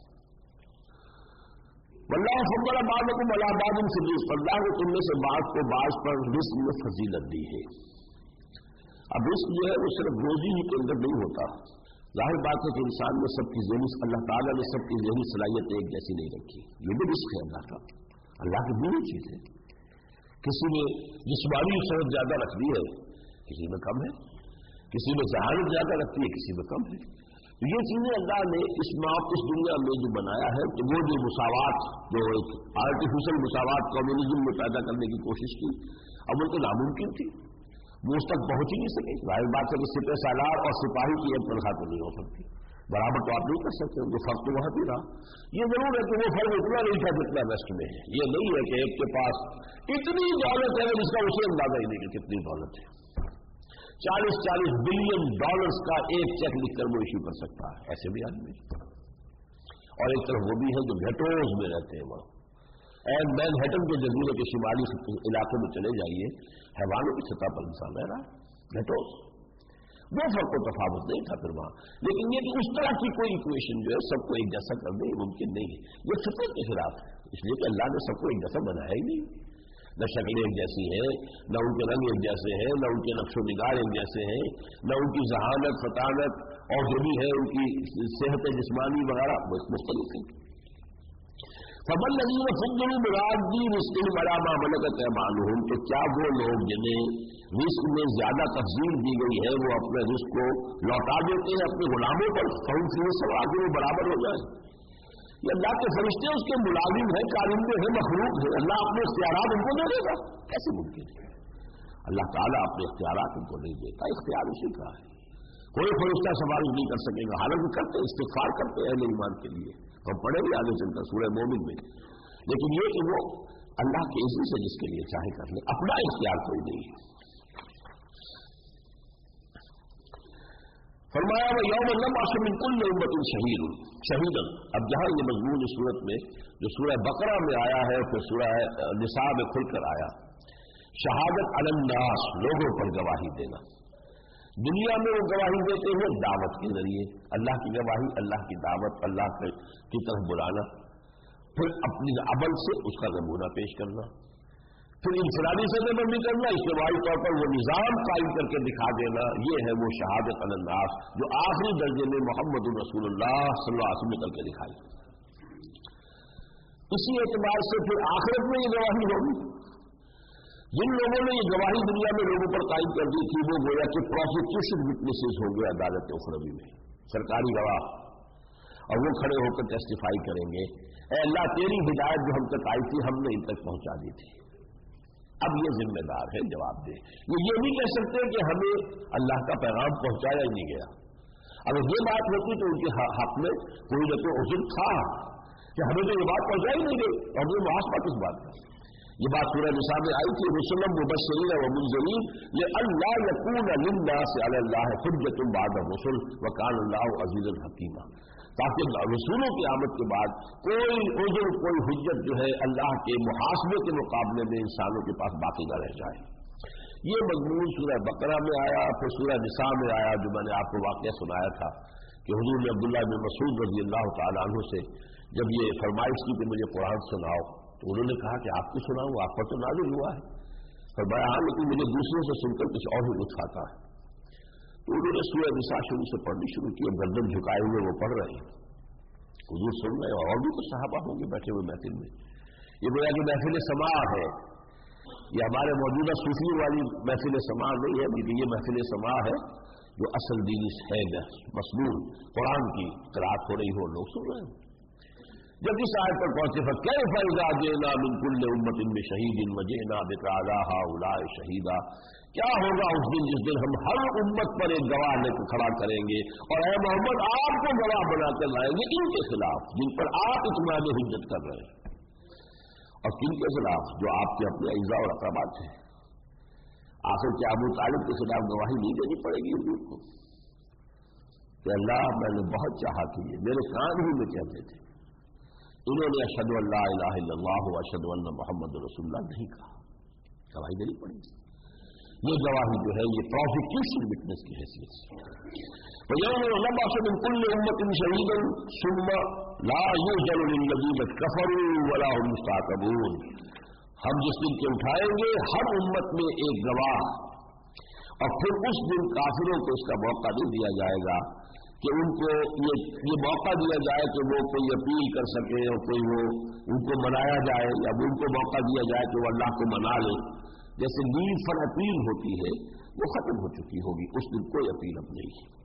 वल्लाहु फद्दल बाज़कुम अला बाज़िन फ़िर रिज़्क़, अल्लाह ने तुम में से बाज़ को बाज़ पर रिज़्क़ में फजीलत दी है। अब रिज़्क़ जो है वो सिर्फ रोजी ही के अंदर नहीं होता, जाहिर बात है कि इंसान में सबकी ज़हनी, अल्लाह ताला ने सबकी ज़हनी सलाहियत एक जैसी नहीं रखी, ये भी रिज़्क़ है अल्लाह का, अल्लाह की दी हुई चीज़ है। किसी ने जिस्मानी शोहरत ज्यादा रख दी है, किसी में कम है, किसी में जहालत ज्यादा रखती है, किसी में कम है। तो ये चीजें अल्लाह ने इस दुनिया में जो बनाया है, तो वो जो मुसावात, जो एक आर्टिफिशियल मुसावात कम्युनिज्म में पैदा करने की कोशिश की, अब वो तो नामुमकिन थी, वो उस तक पहुंच ही नहीं सके। जाहिर बात है कि सिपह सालार और सिपाही की एक तनख्वाह तो नहीं हो सकती, बराबर तो आप नहीं कर सकते, उनको फर्क तो वहां भी रहा। ये जरूर है कि वो फर्क उतना नहीं था जितना वेस्ट में है। ये नहीं है कि एक के पास इतनी दौलत है जिसका उसे अंदाजा ही नहीं कि कितनी दौलत है, 40-40 बिलियन डॉलर्स का एक चेक लिखकर वो इश्यू कर सकता है, ऐसे भी आदमी। और एक तरफ वो भी है जो गेटोज में रहते हैं, वहां एंड मैनहट्टन के जजीरे के शिमाली इलाके में चले जाइए, हैवानों की सतह पर इंसान रह रहा है, गेटोज, वो फर्क को तफावत नहीं था फिर वहां। लेकिन ये कि उस तरह की कोई इक्वेशन जो है सबको एक जैसा कर दे, मुमकिन नहीं है, ये फितरत के खिलाफ है, इसलिए कि अल्लाह ने सबको एक जैसा बनाया ही नहीं, न शक्लें एक जैसी हैं, न उनके रंग एक जैसे हैं, न उनके नक्शो निगार एक जैसे हैं, न उनकी जहानत फतानत और जो भी है उनकी सेहत जिस्मानी वगैरह मुख्तलिफ है। फबल नजीर फुद्दुल मुरादी रिस्क मरामा मलकत ऐमानुहुम, तो क्या वो लोग जिन्हें रिस्क में ज्यादा तफजील दी गई है वो अपने रिस्क को लौटा देते हैं अपने गुलामों पर, तो सब आगे वो बराबर हो जाए। ये अल्लाह के फरिश्ते उसके मुलाजिम है, कारिंदे हैं, मखलूक है, अल्लाह अपने इख्तियारात उनको दे देगा, कैसे मुमकिन है? अल्लाह ताला अपने इख्तियारात उनको नहीं देता, इख्तियार उसी का है, कोई फरिश्ता सिफारिश नहीं कर सकेगा। हालांकि करते इस्तिग़फ़ार करते हैं ईमान के लिए, हम पढ़ेंगे आगे चलकर सूरह मोमिन में, लेकिन ये कि वो अल्लाह के इज़्ज़त से जिसके लिए चाहे कर ले, अपना इख्तियार कोई नहीं है। फरमाया वह यौम नबअसु मिन कुल्लि उम्मतिन शहीदन। अब जहां ये मज़मून इस सूरत में जो सूरह बकरा में आया है, फिर सूरह निसा में खुलकर आया, शहादत अलन्नास, लोगों पर गवाही देना। दुनिया में वो गवाही देते हैं दावत के जरिए, अल्लाह की गवाही, अल्लाह की दावत, अल्लाह की तरफ बुलाना, फिर अपनी अमल से उसका नमूना पेश करना, फिर इंफरादी सरबंदी करना, इज्तिमाई तौर पर वो निज़ाम कायम करके दिखा देना, ये है वो शहादत अलन्नास जो आखिरी दर्जे में मोहम्मद रसूलुल्लाह सल्लल्लाहु अलैहि वसल्लम करके दिखाई। इसी एतबार से फिर आखिरत में ये गवाही होगी। जिन लोगों ने ये गवाही दुनिया में लोगों पर कायम कर दी थी, वो गोया कि प्रोसिक्यूशन विटनेसेस होंगे अदालत उखरवी में, सरकारी गवाह, और वो खड़े होकर टेस्टिफाई करेंगे, ऐ अल्लाह तेरी हिदायत जो हम तक आई थी हमने इन तक पहुंचा दी थी, अब ये जिम्मेदार है जवाब दे। ये नहीं कह सकते कि हमें अल्लाह का पैगाम पहुंचाया ही नहीं गया। अगर ये बात होती तो उनके हक में कोई न कोई उज़्र था कि हमें तो ये बात पहुंचाई नहीं गई, और ये मुआसबा किस बात का? ये बात सूरह निसा में आई थी, रुसुलन मुबश्शिरीन व मुनज़िरीन लिअल्ला यकून लिन्नासि अलल्लाहि हुज्जतुन बअद रुsul व कान अल्लाहु अज़ीज़न हकीमा, ताकि रसूलों की आमद के बाद कोई उज़्र, कोई हुज्जत जो है अल्लाह के मुहासबे के मुकाबले में इंसानों के पास बाकी न रह जाए। ये मज़मून सूरह बकरा में आया, फिर सूरह निसा में आया, जो मैंने आपको वाक़या सुनाया था कि हुज़ूर ने अब्दुल्लाह बिन मसूद रज़ियल्लाहु तआला अन्हु से जब ये फरमाइश की कि मुझे कुरान सुनाओ, तो उन्होंने कहा कि आपको सुनाऊं, आप पर तो नाज़िल हुआ है, पर बयान लेकिन मुझे दूसरों से सुनकर कुछ और ही लुत्फ़ आता है। तो उन्होंने सूरह निसा शुरू से पढ़नी शुरू की, गर्दन झुकाए हुए वो पढ़ रहे हैं, हुज़ूर सुन रहे, और भी कुछ सहाबा होंगे बैठे हुए महफिल में। ये गोया कि महफिल समा है, ये हमारे मौजूदा सूफियों वाली महफिल समा नहीं है, बल्कि ये महफिल समा है जो असल दीनी है, मसनून कुरान की क़िराअत हो रही हो, लोग सुन रहे हैं। جب اس آیت پر پہنچے فَكَيْفَ إِذَا جِئْنَا مِنْ كُلِّ أُمَّةٍ بِشَهِيدٍ وَجِئْنَا بِكَ عَلَىٰ هَٰؤُلَاءِ شَهِيدًا، کیا ہوگا اس دن جس دن ہم ہر امت پر ایک گواہ لے کر کھڑا کریں گے، اور اے محمد آپ کو گواہ بنا کر لائیں گے ان کے خلاف جن پر آپ اتمام حجت کر رہے ہیں، اور کن کے خلاف؟ جو آپ کے اپنے اعزاء اور اقربات ہیں۔ آخر کیا ابو طالب کے خلاف گواہی نہیں دینی پڑے گی حضور کو کہ اللہ میں نے بہت چاہا کہ یہ میرے کان ہی میں کہتے تھے، انہوں نے اشہد ان لا الہ الا اللہ و اشہد ان محمد رسول اللہ نہیں کہا، گواہی دینی پڑے گی۔ یہ گواہی جو ہے یہ پروسیکیوشن وٹنس کی حیثیت سے وَيَوْمَ نَبْعَثُ مِنْ كُلِّ أُمَّةٍ شَهِيدًا ثُمَّ لَا يُؤْذَنُ لِلَّذِينَ كَفَرُوا وَلَا هُمْ يُسْتَعْتَبُونَ، ہم جس دن کے اٹھائیں گے ہر امت میں ایک گواہ، اور پھر اس دن کافروں کو اس کا موقع نہیں دیا جائے گا کہ ان کو یہ موقع دیا جائے کہ وہ کوئی اپیل کر سکے اور کوئی وہ ان کو منایا جائے، یا ان کو موقع دیا جائے کہ وہ اللہ کو منا لے۔ جیسے نیڈ فار اپیل ہوتی ہے وہ ختم ہو چکی ہوگی، اس دن کوئی اپیل اب نہیں ہے۔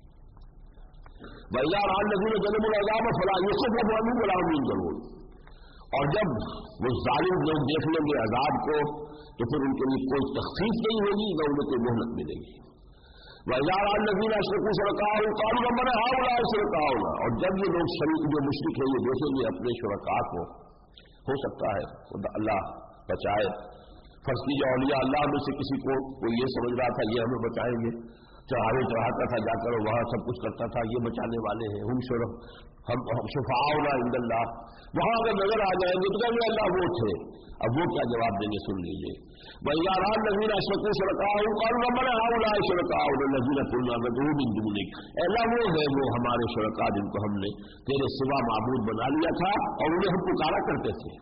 وَإِذَا رَأَى الَّذِينَ ظَلَمُوا الْعَذَابَ فَلَا يُخَفَّفُ عَنْهُمْ وَلَا هُمْ يُنظَرُونَ، اور جب وہ ظالم لوگ دیکھ لیں گے عذاب کو تو پھر ان کے لیے کوئی تخفیف نہیں ہوگی نہ انہیں کوئی مہلت ملے گی۔ وَإِذَا رَأَى الَّذِينَ أَشْرَكُوا شُرَكَاءَهُمْ قَالُوا رَبَّنَا هَٰؤُلَاءِ شُرَكَاؤُنَا، اور جب یہ لوگ شریک جو مشرک ہیں یہ دیکھیں گے اپنے شرکاء کو، ہو سکتا ہے اللہ بچائے، فرض کیجیے اولیاء اللہ میں سے کسی کو کوئی یہ سمجھ رہا تھا یہ ہمیں بچائیں گے، چڑھاوے چڑھاتا تھا جا کر وہاں سب کچھ کرتا تھا، یہ بچانے والے ہیں، ہم شفعاؤنا عند اللہ، وہاں اگر نظر آ جائیں گے تو کہیں گے اللہ وہ تھے، اب وہ کیا جواب دیں گے سن لیجیے۔ وَإِذَا رَأَى الَّذِينَ أَشْرَكُوا شُرَكَاءَهُمْ قَالُوا رَبَّنَا هَٰؤُلَاءِ شُرَكَاؤُنَا الَّذِينَ كُنَّا نَدْعُو مِن دُونِكَ، اے اللہ وہ ہے وہ ہمارے شرکاء جن کو ہم نے تیرے سوا معبود بنا لیا تھا اور انہیں ہم پکارا کرتے تھے۔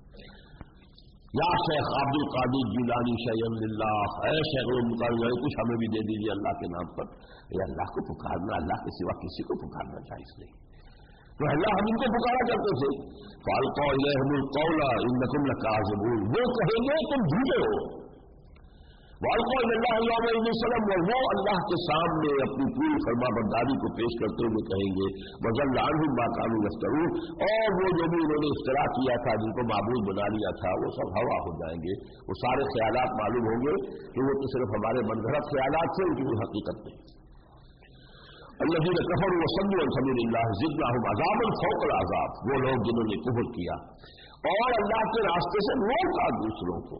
یا شیخ عبد القادر جیلانی شیئا للہ، اے شیخ القادر کچھ ہمیں بھی دے دیجیے اللہ کے نام پر۔ یہ اللہ کو پکارنا اللہ کے سوا کسی کو پکارنا جائز نہیں، تو اللہ ہم ان کو پکارا کرتے تھے۔ فَأَلْقَوْا إِلَيْهِمُ الْقَوْلَ إِنَّكُمْ لَكَاذِبُونَ، وہ کہیں گے تم جھوٹے ہو۔ وَأَلْقَوْا إِلَى اللَّهِ يَوْمَئِذٍ السَّلَامَ، اور وہ اللہ کے سامنے اپنی پوری فرما برداری کو پیش کرتے ہوئے کہیں گے وَضَلَّ عَنْهُمْ مَا كَانُوا يَفْتَرُونَ، اور وہ جو بھی انہوں نے افترا کیا تھا جن کو معبود بنا لیا تھا وہ سب ہوا ہو جائیں گے، وہ سارے خیالات معلوم ہوں گے کہ وہ تو صرف ہمارے من گھڑت خیالات تھے، ان کی کوئی حقیقت نہیں۔ الذین کفروا وصدوا عن سبیل اللہ زدناہم عذابا فوق العذاب، وہ لوگ جنہوں نے کفر کیا اور اللہ کے راستے سے روکا دوسروں کو،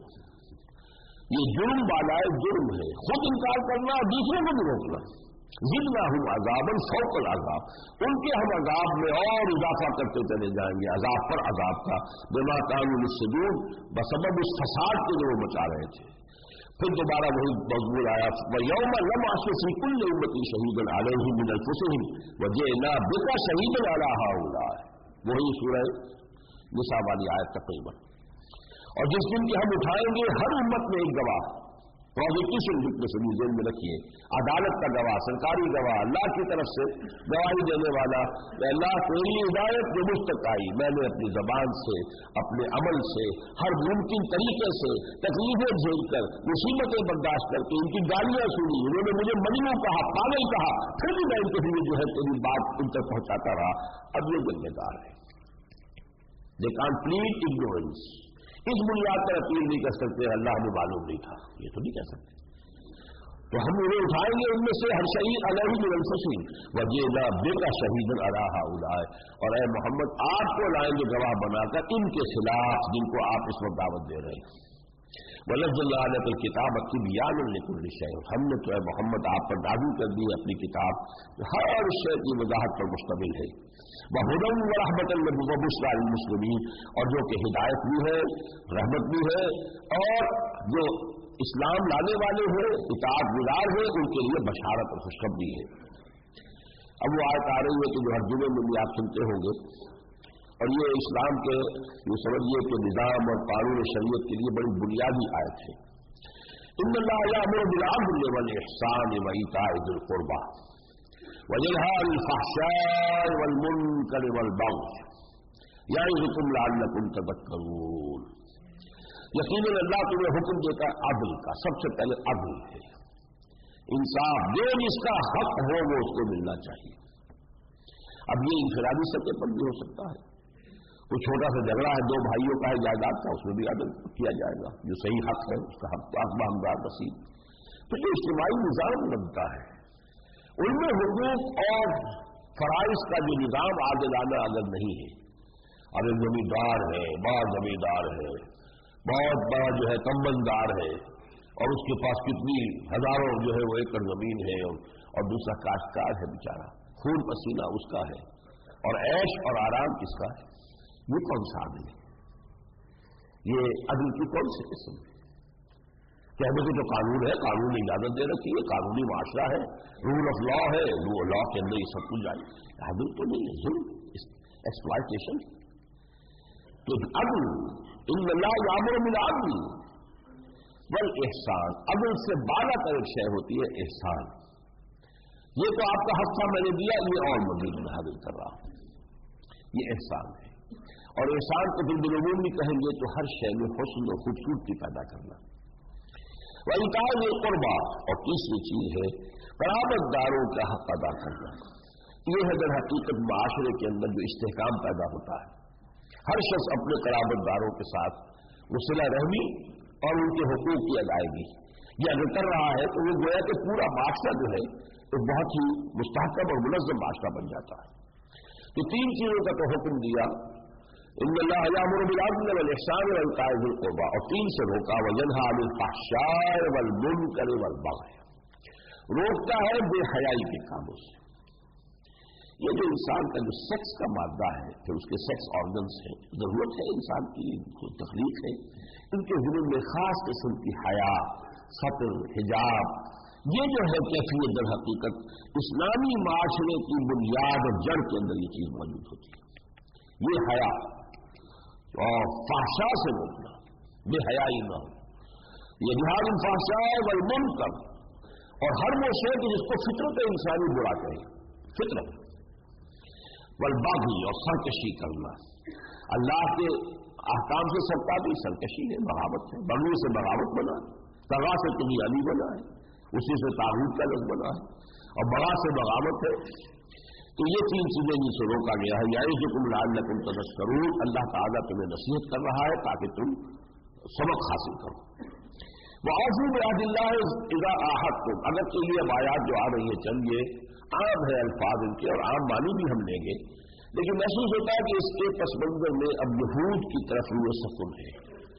یہ جرم بالائے جرم ہے، خود انکار کرنا اور دوسروں کو بھی روکنا۔ زدناہم عذابا فوق العذاب، ان کے ہم عذاب میں اور اضافہ کرتے چلے جائیں گے، عذاب پر عذاب کا، بما کانوا یفسدون، بسبب اس فساد کے جو وہ مچا رہے تھے۔ پھر دوبارہ وہی مضمون آیا وَيَوْمَ نَبْعَثُ فِي كُلِّ أُمَّةٍ شَهِيدًا عَلَيْهِمْ مِنْ أَنفُسِهِمْ وَجِئْنَا بِكَ شَهِيدًا عَلَىٰ هَٰؤُلَاءِ، وہی سورہ نساء والی آیت تقریباً۔ اور جس دن کی ہم اٹھائیں گے ہر امت میں ایک گواہ، پروزیکیوشن وٹنس ذہن میں رکھیے، عدالت کا گواہ، سرکاری گواہ، اللہ کی طرف سے گواہی دینے والا، اللہ تیری ہدایت جو مجھ تک آئی، میں نے اپنی زبان سے اپنے عمل سے ہر ممکن طریقے سے تکلیفیں جھیل کر مصیبتیں برداشت کر کے ان کی گالیاں سنی، انہوں نے مجھے مجنون کہا، پاگل کہا، پھر بھی میں ان کے لیے جو ہے تیری بات ان تک پہنچاتا رہا۔ اب یہ ذمہ دار ہے، دے کانٹ پلیڈ اگنورینس، اس بنیاد پر اپیل نہیں کر سکتے اللہ ہمیں معلوم نہیں تھا، یہ تو نہیں کہہ سکتے۔ تو ہم انہیں اٹھائیں گے ان میں سے ہر شہید علیہ من انفسہم وجئنا بک شہیدا علی ہؤلاء، اور اے محمد آپ کو لائیں گے گواہ بنا کر ان کے خلاف جن کو آپ اس وقت دعوت دے رہے ہیں۔ وَنَزَّلْنَا عَلَيْكَ الْكِتَابَ تِبْيَانًا لِكُلِّ شَيْءٍ، ہم نے تو اے محمد آپ پر نازل کر دی اپنی کتاب جو ہر شے کی وضاحت پر مشتمل ہے، وَهُدًى وَرَحْمَةً وَبُشْرَىٰ لِلْمُسْلِمِينَ، اور جو کہ ہدایت بھی ہے، رحمت بھی ہے، اور جو اسلام لانے والے ہیں، اطاعت گزار ہیں، ان کے لیے بشارت اور خوشخبری ہے۔ اب وہ آیت آ رہی ہے کہ جو ہر جمعے میں بھی آپ سنتے ہوں گے، اور یہ اسلام کے یہ سمجھیے کہ نظام اور قانون شریعت کے لیے بڑی بنیادی آیت ہے۔ ان اللہ یأمر بالعدل والإحسان وإیتاء ذی القربى وینہی عن الفحشاء والمنکر والبغی یعظکم لعلکم تذکرون، یقیناً اللہ تمہیں حکم دیتا ہے عدل کا، سب سے پہلے عدل ہے، انصاف، جو جس کا حق ہو وہ اس کو ملنا چاہیے۔ اب یہ انفرادی سطح پر بھی ہو سکتا ہے، کوئی چھوٹا سا جھگڑا ہے دو بھائیوں کا ہے جائیداد کا، اس میں بھی عدل کیا جائے گا، جو صحیح حق ہے اس کا حق ہمدار نصیب۔ تو جو اجتماعی نظام بنتا ہے ان میں حقوق اور فرائض کا جو نظام عادلانہ اگر نہیں ہے، اب ایک زمیندار ہے، بڑا زمیندار ہے، بہت بڑا جو ہے کمبندار ہے، اور اس کے پاس کتنی ہزاروں جو ہے وہ ایکڑ زمین ہے، اور دوسرا کاشتکار ہے بیچارہ، خون پسینہ اس کا ہے، اور عیش اور آرام کس کا ہے؟ یہ کون سا عدل ہے؟ یہ عدل کی کون سی قسم ہے؟ کہنے کو جو قانون ہے، قانون نے اجازت دے رکھی ہے، قانونی معاشرہ ہے، رول آف لا ہے، لا کے اندر یہ سب کچھ جائے، عدل تو نہیں ہے، ظلم، ایکسپلائٹیشن۔ تو عدل ان اللہ یامر بالعدل والاحسان، عدل سے بالا تر ایک شے ہوتی ہے احسان۔ یہ تو آپ کا حق تھا میں نے دیا، یہ اور مزید میں حاصل کر رہا ہوں، یہ احسان ہے۔ اور احسان کو پھر بالعموم بھی کہیں گے تو ہر شے میں حسن و خوبصورتی پیدا کرنا۔ وَإِيتَاءِ ذِي الْقُرْبَىٰ، اور تیسری چیز ہے قرابت داروں کا حق ادا کرنا۔ یہ ہے در حقیقت معاشرے کے اندر جو استحکام پیدا ہوتا ہے، ہر شخص اپنے قرابت داروں کے ساتھ وہ صلہ رحمی اور ان کے حقوق کی ادائیگی یہ اگر کر رہا ہے تو وہ گویا کہ پورا معاشرہ جو ہے ایک بہت ہی مستحکم اور منظم معاشرہ بن جاتا ہے۔ تو تین چیزوں کا تو حکم دیا، ان اللہ یامر بالعدل والاحسان وایتاء ذی القربیٰ، اور تین سے روکا، وینہی عن الفحشاء والمنکر والبغی، روکتا ہے بے حیائی کے کاموں سے۔ یہ جو انسان کا جو سیکس کا مادہ ہے، پھر اس کے سیکس آرگنس ہیں، ضرورت ہے انسان کی تخلیق ہے، ان کے ذہن میں خاص قسم کی حیا، ستر، حجاب، یہ جو ہے کیفیت در حقیقت اسلامی معاشرے کی بنیاد اور جڑ کے اندر یہ چیز موجود ہوتی ہے۔ یہ حیا اور فحشاء سے روکنا، بے حیائی نہ ہو، یہ جہاد الفحشاء والمنکر، اور ہر وہ شے جس کو فطرت انسانی برا کہے، فطرت، والبغی، اور سرکشی کرنا، اللہ کے احکام سے سرکشی، سرکشی ہے، بغاوت ہے، بغی سے بغاوت بنا ہے، طغا سے طغیانی بنا ہے، اسی سے طاغوت کا لفظ بنا ہے، اور بغا سے بغاوت ہے۔ تو یہ تین چیزیں جن سے روکا گیا ہے، یعظکم لعلکم تذکرون، اللہ تعالیٰ تمہیں نصیحت کر رہا ہے تاکہ تم سبق حاصل کرو۔ وَأَوْفُوا بِعَهْدِ اللَّهِ إِذَا عَاهَدتُّمْ، اگرچہ یہ آیات جو آ رہی ہے چند یہ عام ہے الفاظ ان کے اور عام معنی بھی ہم لیں گے، لیکن محسوس ہوتا ہے کہ اس کے پس منظر میں اب یہود کی طرف روح سکون ہے۔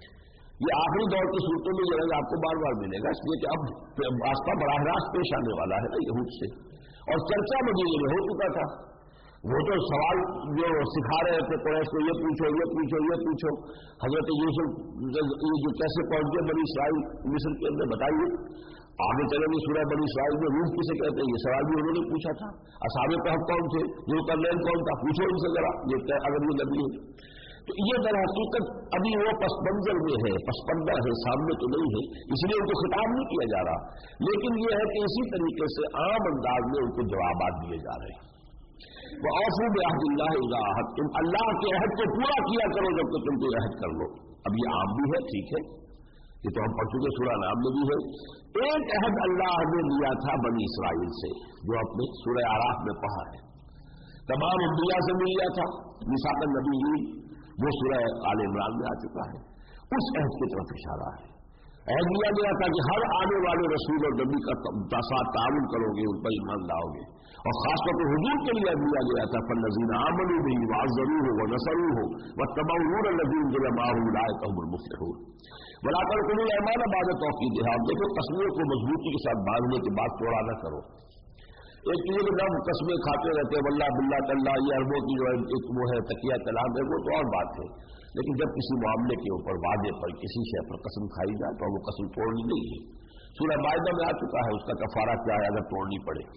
یہ آخری دور کی صورتوں میں جو ہے آپ کو بار بار ملے گا، اس لیے کہ اب راستہ براہ راست پیش آنے والا ہے نا یہود سے، اور چرچا مدینے میں ہو چکا تھا۔ وہ تو سوال جو سکھا رہے تھے قریش کو، یہ پوچھو یہ پوچھو یہ پوچھو، حضرت یوسف یہ جو کیسے پہنچ گئے بنی اسرائیل مصر کے اندر بتائیے، آگے چلیں گے سورہ بنی اسرائیل میں روح کسے کہتے ہیں، یہ سوال بھی انہوں نے پوچھا تھا۔ اصحاب کہف کون تھے، جو کرنین کون تھا، پوچھو ان سے ذرا، یہ اگر یہ نبی ہے۔ تو یہ در حقیقت ابھی وہ پس منظر میں ہے، پس پردہ ہے، سامنے تو نہیں ہے، اس لیے ان کو خطاب نہیں کیا جا رہا، لیکن یہ ہے کہ اسی طریقے سے عام انداز میں ان کو جوابات دیے جا رہے ہیں۔ وَأَوْفُوا بِعَهْدِ اللَّهِ إِذَا عَاهَدتُّمْ، اللہ کے عہد کو پورا کیا کرو جب تک تم کوئی عہد کر لو۔ اب یہ عام بھی ہے، ٹھیک ہے، یہ تو ہم پڑھ چکے سورہ نام میں بھی ہے۔ ایک عہد اللہ نے لیا تھا بنی اسرائیل سے، جو اپنے سورہ اعراف میں پڑھا ہے، تمام انبیاء سے مل گیا تھا، میثاق النبیین، وہ سورہ آل عمران میں آ چکا ہے، اس عہد کی طرف اشارہ ہے۔ عہد لیا گیا تھا کہ ہر آنے والے رسول اور نبی کا ساتھ تعاون کرو گے، ان پر ایمان لاؤ گے، اور خاص طور پر حضور کے لیے دیا گیا تھا فالذین آمنوا بہ وعزروہ ونصروہ واتبعوا النور الذی انزل معہ اولئک هم المفلحون ولا تنقضوا الايمان بعد توکیدها۔ دیکھو قسموں کو مضبوطی کے ساتھ باندھنے کے بعد توڑا نہ کرو۔ ایک چیز کہ ہم قسمیں کھاتے رہتے ہیں واللہ باللہ تاللہ، یہ عربوں کی جو ایک وہ ہے تکیہ کلام ہے، وہ تو اور بات ہے، لیکن جب کسی معاملے کے اوپر وعدے پر کسی شے پر قسم کھائی جائے تو وہ قسم توڑنی نہیں ہے۔ سورہ مائدہ میں آ چکا ہے اس کا کفارہ کیا ہے اگر توڑنی پڑے۔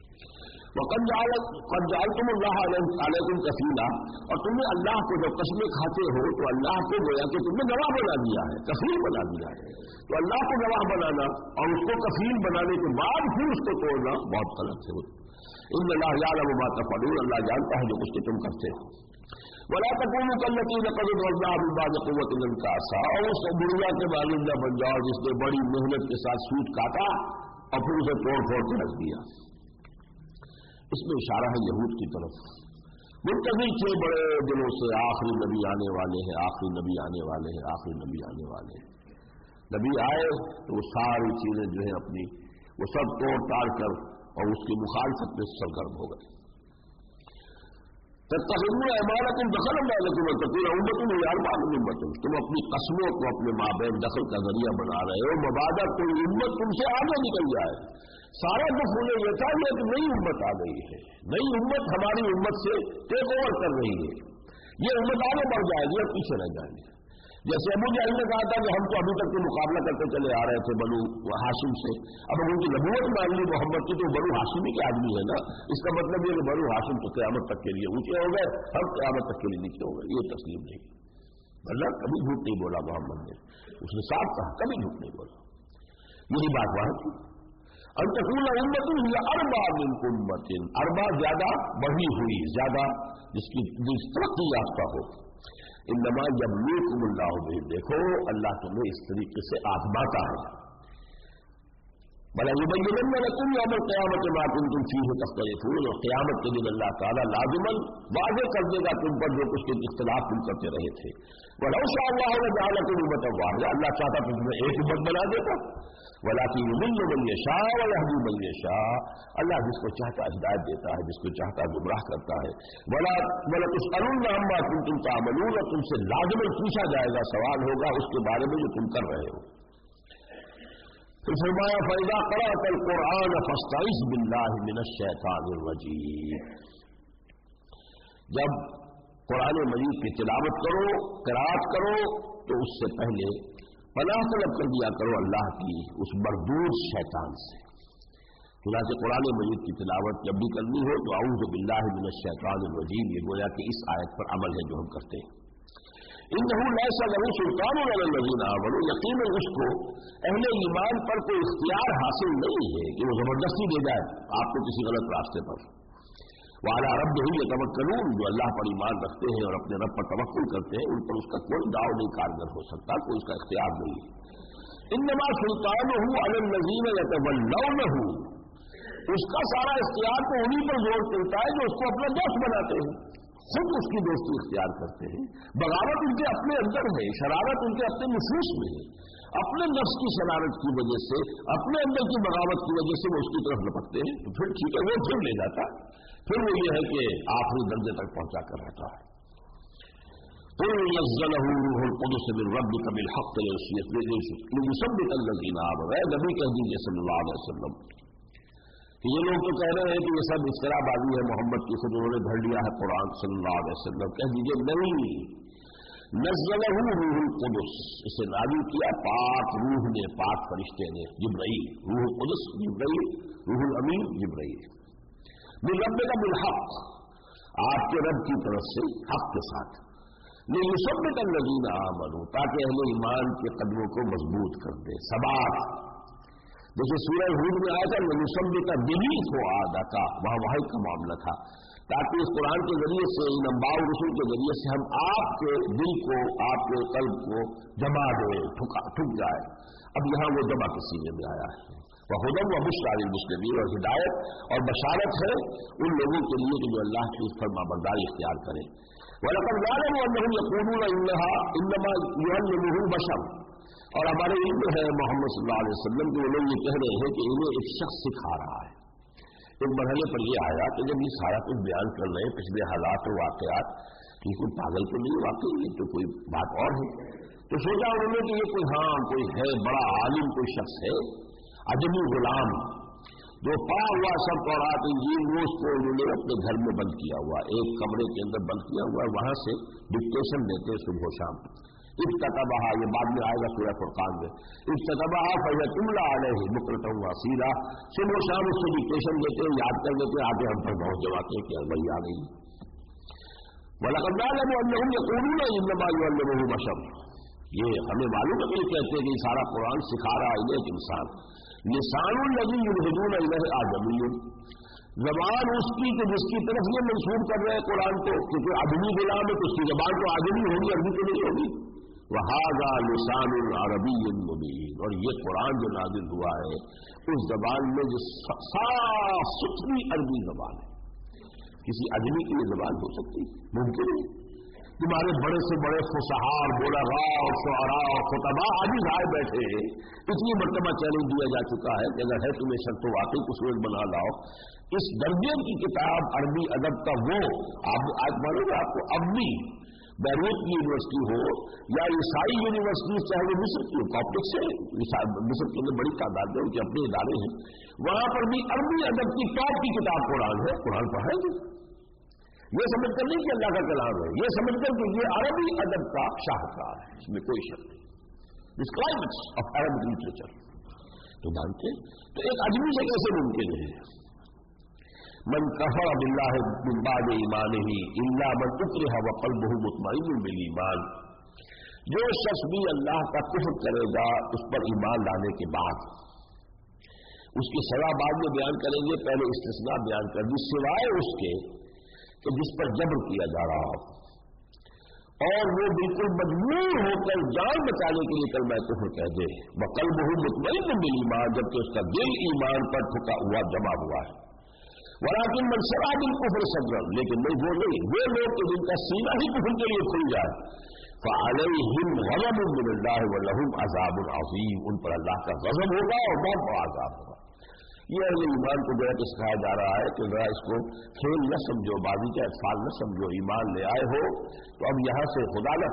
وَقَدْ جَعَلْتُمُ اللَّهَ عَلَيْكُمْ كَفِيلًا، اور تم نے اللہ کو جب قسمیں کھاتے ہو تو اللہ کو گویا کہ تم نے گواہ بنا دیا ہے، کفیل بنا دیا ہے، تو اللہ کو گواہ بنانا اور اس کو کفیل بنانے کے بعد پھر اس کو توڑنا بہت غلط ہے۔ ان اللہ یعلم ما تفعلون، اللہ جانتا ہے جو کچھ تم کرتے ہو۔ ولا تكونوا كالتي نقضت غزلها من بعد قوة انكاسا، اور اس بڑھیا کے مانند نہ بن جاؤ جس نے بڑی محنت کے ساتھ سوت کاٹا اور پھر اسے توڑ پھوڑ کے رکھ دیا۔ اس میں اشارہ ہے یہود کی طرف، منتظر تھے بڑے دنوں سے آخری نبی آنے والے ہیں، آخری نبی آنے والے ہیں، آخری نبی آنے والے ہیں۔ نبی آئے تو وہ ساری چیزیں جو ہے اپنی وہ سب توڑ تاڑ کر اور اس کی مخالفت میں سرگرم ہو گئے۔ تتخذون ایمانکم دخلا بینکم ان تکون امة یربع من امة، تم اپنی قسموں کو اپنے مابین دخل کا ذریعہ بنا رہے ہو، مبادا کوئی امت تم سے آگے نکل جائے۔ سارا دکھ انہیں یہ تھا کہ نئی امت آ گئی ہے، نئی امت ہماری امت سے ٹیک اوور کر رہی ہے، یہ امت آگے بڑھ جائے گی اور پیچھے رہ جائے گی۔ جیسے ابو جہل نے کہا تھا کہ ہم تو ابھی تک کے مقابلہ کرتے چلے آ رہے تھے بنو ہاشم سے، اب ان کی نبوت مان لی محمد کی تو بنو ہاشمی کے آدمی ہے نا، اس کا مطلب یہ کہ بنو ہاشم تو قیامت تک کے لیے اونچے ہو گئے، ہم قیامت تک کے لیے نیچے ہو گئے، یہ تسلیم نہیں۔ اللہ کبھی جھوٹ نہیں بولا محمد نے، اس نے صاف کہا کبھی جھوٹ نہیں بولا، یہی بات وہاں کی۔ ان تکون امۃ ہی اربع من امۃ، اربع زیادہ بڑھی ہوئی، زیادہ جس کی ترقی یافتہ ہو۔ انما یبلوکم اللہ بہ، دیکھو اللہ تمہیں اس طریقے سے آزماتا ہے۔ بلا یبینن لکم یوم القیامۃ ما کنتم فیہ تختلفون، اور قیامت کے دن اللہ تعالیٰ لازماً واضح کر دے گا تم پر جو کچھ کے اختلاف تم کرتے رہے تھے۔ ولو شاء اللہ لجعلکم امۃ واحدہ، اللہ چاہتا تو تمہیں ایک امت بنا دیتا، ولکن یضل من یشاء ویہدی من یشاء، اللہ جس کو چاہتا ہدایت دیتا ہے، جس کو چاہتا گمراہ کرتا ہے۔ ولتسألن عما کنتم تعملون، اور تم سے لازماً پوچھا جائے گا، سوال ہوگا اس کے بارے میں جو تم کر رہے ہو۔ پھر فرمایا فَإِذَا قَرَأْتَ الْقُرْآنَ فَاسْتَعِذْ بِاللَّهِ مِنَ الشَّيْطَانِ الرَّجِيمِ، جب قرآن مجید کی تلاوت کرو، قرأت کرو، تو اس سے پہلے پناہ طلب کر دیا کرو اللہ کی اس مردود شیطان سے۔ چنانچہ قرآن مجید کی تلاوت جب بھی کرنی ہو تو اعوذ باللہ من الشیطان الرجیم، یہ گویا کہ اس آیت پر عمل ہے جو ہم کرتے ہیں۔ انہ لیس لہ سلطان علی الذین آمنوا، یقیناً اس کو اہل ایمان پر کوئی اختیار حاصل نہیں ہے کہ وہ زبردستی دے جائے آپ کو کسی غلط راستے پر۔ وعلی ربہم یتوکلون، جو اللہ پر ایمان رکھتے ہیں اور اپنے رب پر توکل کرتے ہیں ان پر اس کا کوئی داؤ نہیں کارگر ہو سکتا، کوئی اس کا اختیار نہیں ہے۔ انما سلطانہ علی الذین یتولونہ، اس کا سارا اختیار تو انہی پر زور چلتا ہے جو اس کو اپنا دوست بناتے ہیں، خود اس کی دوستی اختیار کرتے ہیں۔ بغاوت ان کے اپنے اندر ہے، شرارت ان کے اپنے نفوس میں ہے، اپنے نفس کی شرارت کی وجہ سے، اپنے اندر کی بغاوت کی وجہ سے وہ اس کی طرف لپکتے ہیں، تو پھر ٹھیک ہے وہ پھر لے جاتا، پھر وہ یہ ہے کہ آخری درجے تک پہنچا کر رہتا ہے۔ قل نزلہ روح القدس من ربک بالحق ليثبت الذین آمنوا، اے نبی کہہ دیجیے صلی اللہ علیہ وسلم کہ یہ لوگ تو کہہ رہے ہیں کہ یہ سب افتراء بازی ہے محمد کی، خود انہوں نے گھڑ لیا ہے قرآن صلی اللہ علیہ وسلم، کہہ دیجیے نہیں، نزلہ روح القدس، اسے نازل کیا پاک روح نے، پاک فرشتے نے، جبرائیل، روح القدس جبرائیل، روح الامین جبرائیل، من ربک بالحق، آپ کے رب کی طرف سے حق کے ساتھ، لِيُثَبِّتَ الَّذِينَ آمَنُوا، تاکہ اہل ایمان کے قدموں کو مضبوط کر دے، ثبات۔ جیسے سورہ ہود میں آیا تھا لِيُثَبِّتَ بِهِ فُؤَادَكَ، وہاں وحی کا معاملہ تھا، تاکہ اس قرآن کے ذریعے سے، ان انبیاء و رسول کے ذریعے سے ہم آپ کے دل کو، آپ کے قلب کو جما دیں، ٹھک جائے۔ اب یہاں وہ جمع کے سینے میں آیا ہے، وَهُدًى وَبُشْرَىٰ لِلْمُسْلِمِينَ، اور ہدایت اور بشارت ہے ان لوگوں کے لیے کہ جو اللہ کی اس فرما برداری اختیار کریں۔ وَلَقَدْ يَعْلَمُ أَنَّهُمْ يَقُولُونَ إِنَّمَا يُعَلِّمُهُ بَشَرٌ، اور ہمارے علم ہے محمد صلی اللہ علیہ وسلم کہ وہ لوگ یہ کہہ رہے ہیں کہ انہیں ایک شخص سکھا رہا ہے۔ ایک مرحلے پر یہ آیا کہ جب یہ سارا کچھ بیان کر رہے ہیں پچھلے حالات اور واقعات، کہ کوئی پاگل تو نہیں، واقعی یہ تو کوئی بات اور ہے، تو سوچا انہوں نے کہ یہ کوئی ہے بڑا عالم، کوئی شخص ہے، عجمی غلام جو پڑا ہوا سب تورات انجیل، وہ اس کو انہوں نے اپنے گھر میں بند کیا ہوا، ایک کمرے کے اندر بند کیا ہوا، وہاں سے ڈکٹیشن دیتے صبح و شام۔ افتتبہا، یہ بعد میں آئے گا سورہ فرقان میں، افتتبہا فیتملی علیہ بکرۃ واصیلا، صبح و شام اس کو ڈکٹیشن دیتے، یاد کر دیتے، آگے ہم پر پہنچ جاتے کہ وہی آ گئی۔ وَلَقَدْ نَعْلَمُ أَنَّهُمْ يَقُولُونَ إِنَّمَا يُعَلِّمُهُ بَشَرٌ، یہ ہمیں معلوم ہے کہ یہ کہتے ہیں کہ سارا قرآن سکھا رہا ہے ایک انسان۔ لسان الذی یلحدون الیہ اعجمی، زبان اس کی کہ جس کی طرف یہ منسوب کر رہے ہیں قرآن کو، کیونکہ آدمی غلام ہے تو اس کی زبان تو آدمی ہوگی، عربی تو نہیں ہوگی۔ وَهَذَا لِسَانٌ عَرَبِيٌّ مُبِينٌ، اور یہ قرآن جو نازل ہوا ہے اس زبان میں جو صاف ستھری عربی زبان ہے، किसी अजमी की ये जबान हो सकती? मुमकिन है। तुम्हारे बड़े से बड़े फुसहार, बुलगा और शुअरा और खुतबा आदि आए बैठे हैं। इतनी मरतबा चैलेंज दिया जा चुका है कि अगर है तुम्हें शर्त तो वाकई कुछ रोज बना लाओ। इस दर्जे की किताब अरबी अदब का वो आप आज मानोगे आपको अरबी बैरूत की यूनिवर्सिटी हो या ईसाई यूनिवर्सिटी, चाहे वो मिस्र की हो, कॉप्टिक्स है मिस्र के अंदर बड़ी तादाद में उनके अपने इदारे हैं, वहां पर भी अरबी अदब की टॉप की किताब कुरान है। कुरान पढ़ेंगे ये समझ कर नहीं कि अल्लाह का कलाम है, ये समझ कर कि ये अरबी अदब का शाहकार है, इसमें कोई शक नहीं। This climax of Arabic literature तो जानते, तो एक आदमी से कैसे मुमकिन है? मन कफर बिल्लाह मिन बाद ईमानिही इल्ला मन उकरिहा व क़ल्बुहु मुतमइन्नुन बिल ईमान। जो शख्स भी अल्लाह का कुफ्र करेगा उस पर ईमान लाने के बाद, उसकी सजा बाद में बयान करेंगे, पहले इस्तिस्ना बयान कर दी, सिवाय उसके कि जिस पर जबर किया जा रहा हो और वो बिल्कुल मजबूर होकर जान बचाने के लिए कलमा कुफ्र कह दे, व क़ल्बुहु मुतमइन्नुन बिल ईमान, जबकि उसका दिल ईमान पर ठुका हुआ जमा हुआ है। वलाकिन मन शरअ बिल कुफ्र सद्रन, लेकिन नहीं वो लोग कि जिनका सीना ही कुफ्र के लिए खुल जाए, फ़अलैहिम ग़ज़बुन मिनल्लाह व लहुम अज़ाबुन अज़ीम, उन पर अल्लाह का ग़ज़ब होगा और बहुत बड़ा अज़ाब होगा। ये अहले ईमान को जरा सिखाया जा रहा है कि जरा इसको खेल न समझो, बाजी का अटफाल न समझो, ईमान ले आए हो तो अब यहां से खुदा न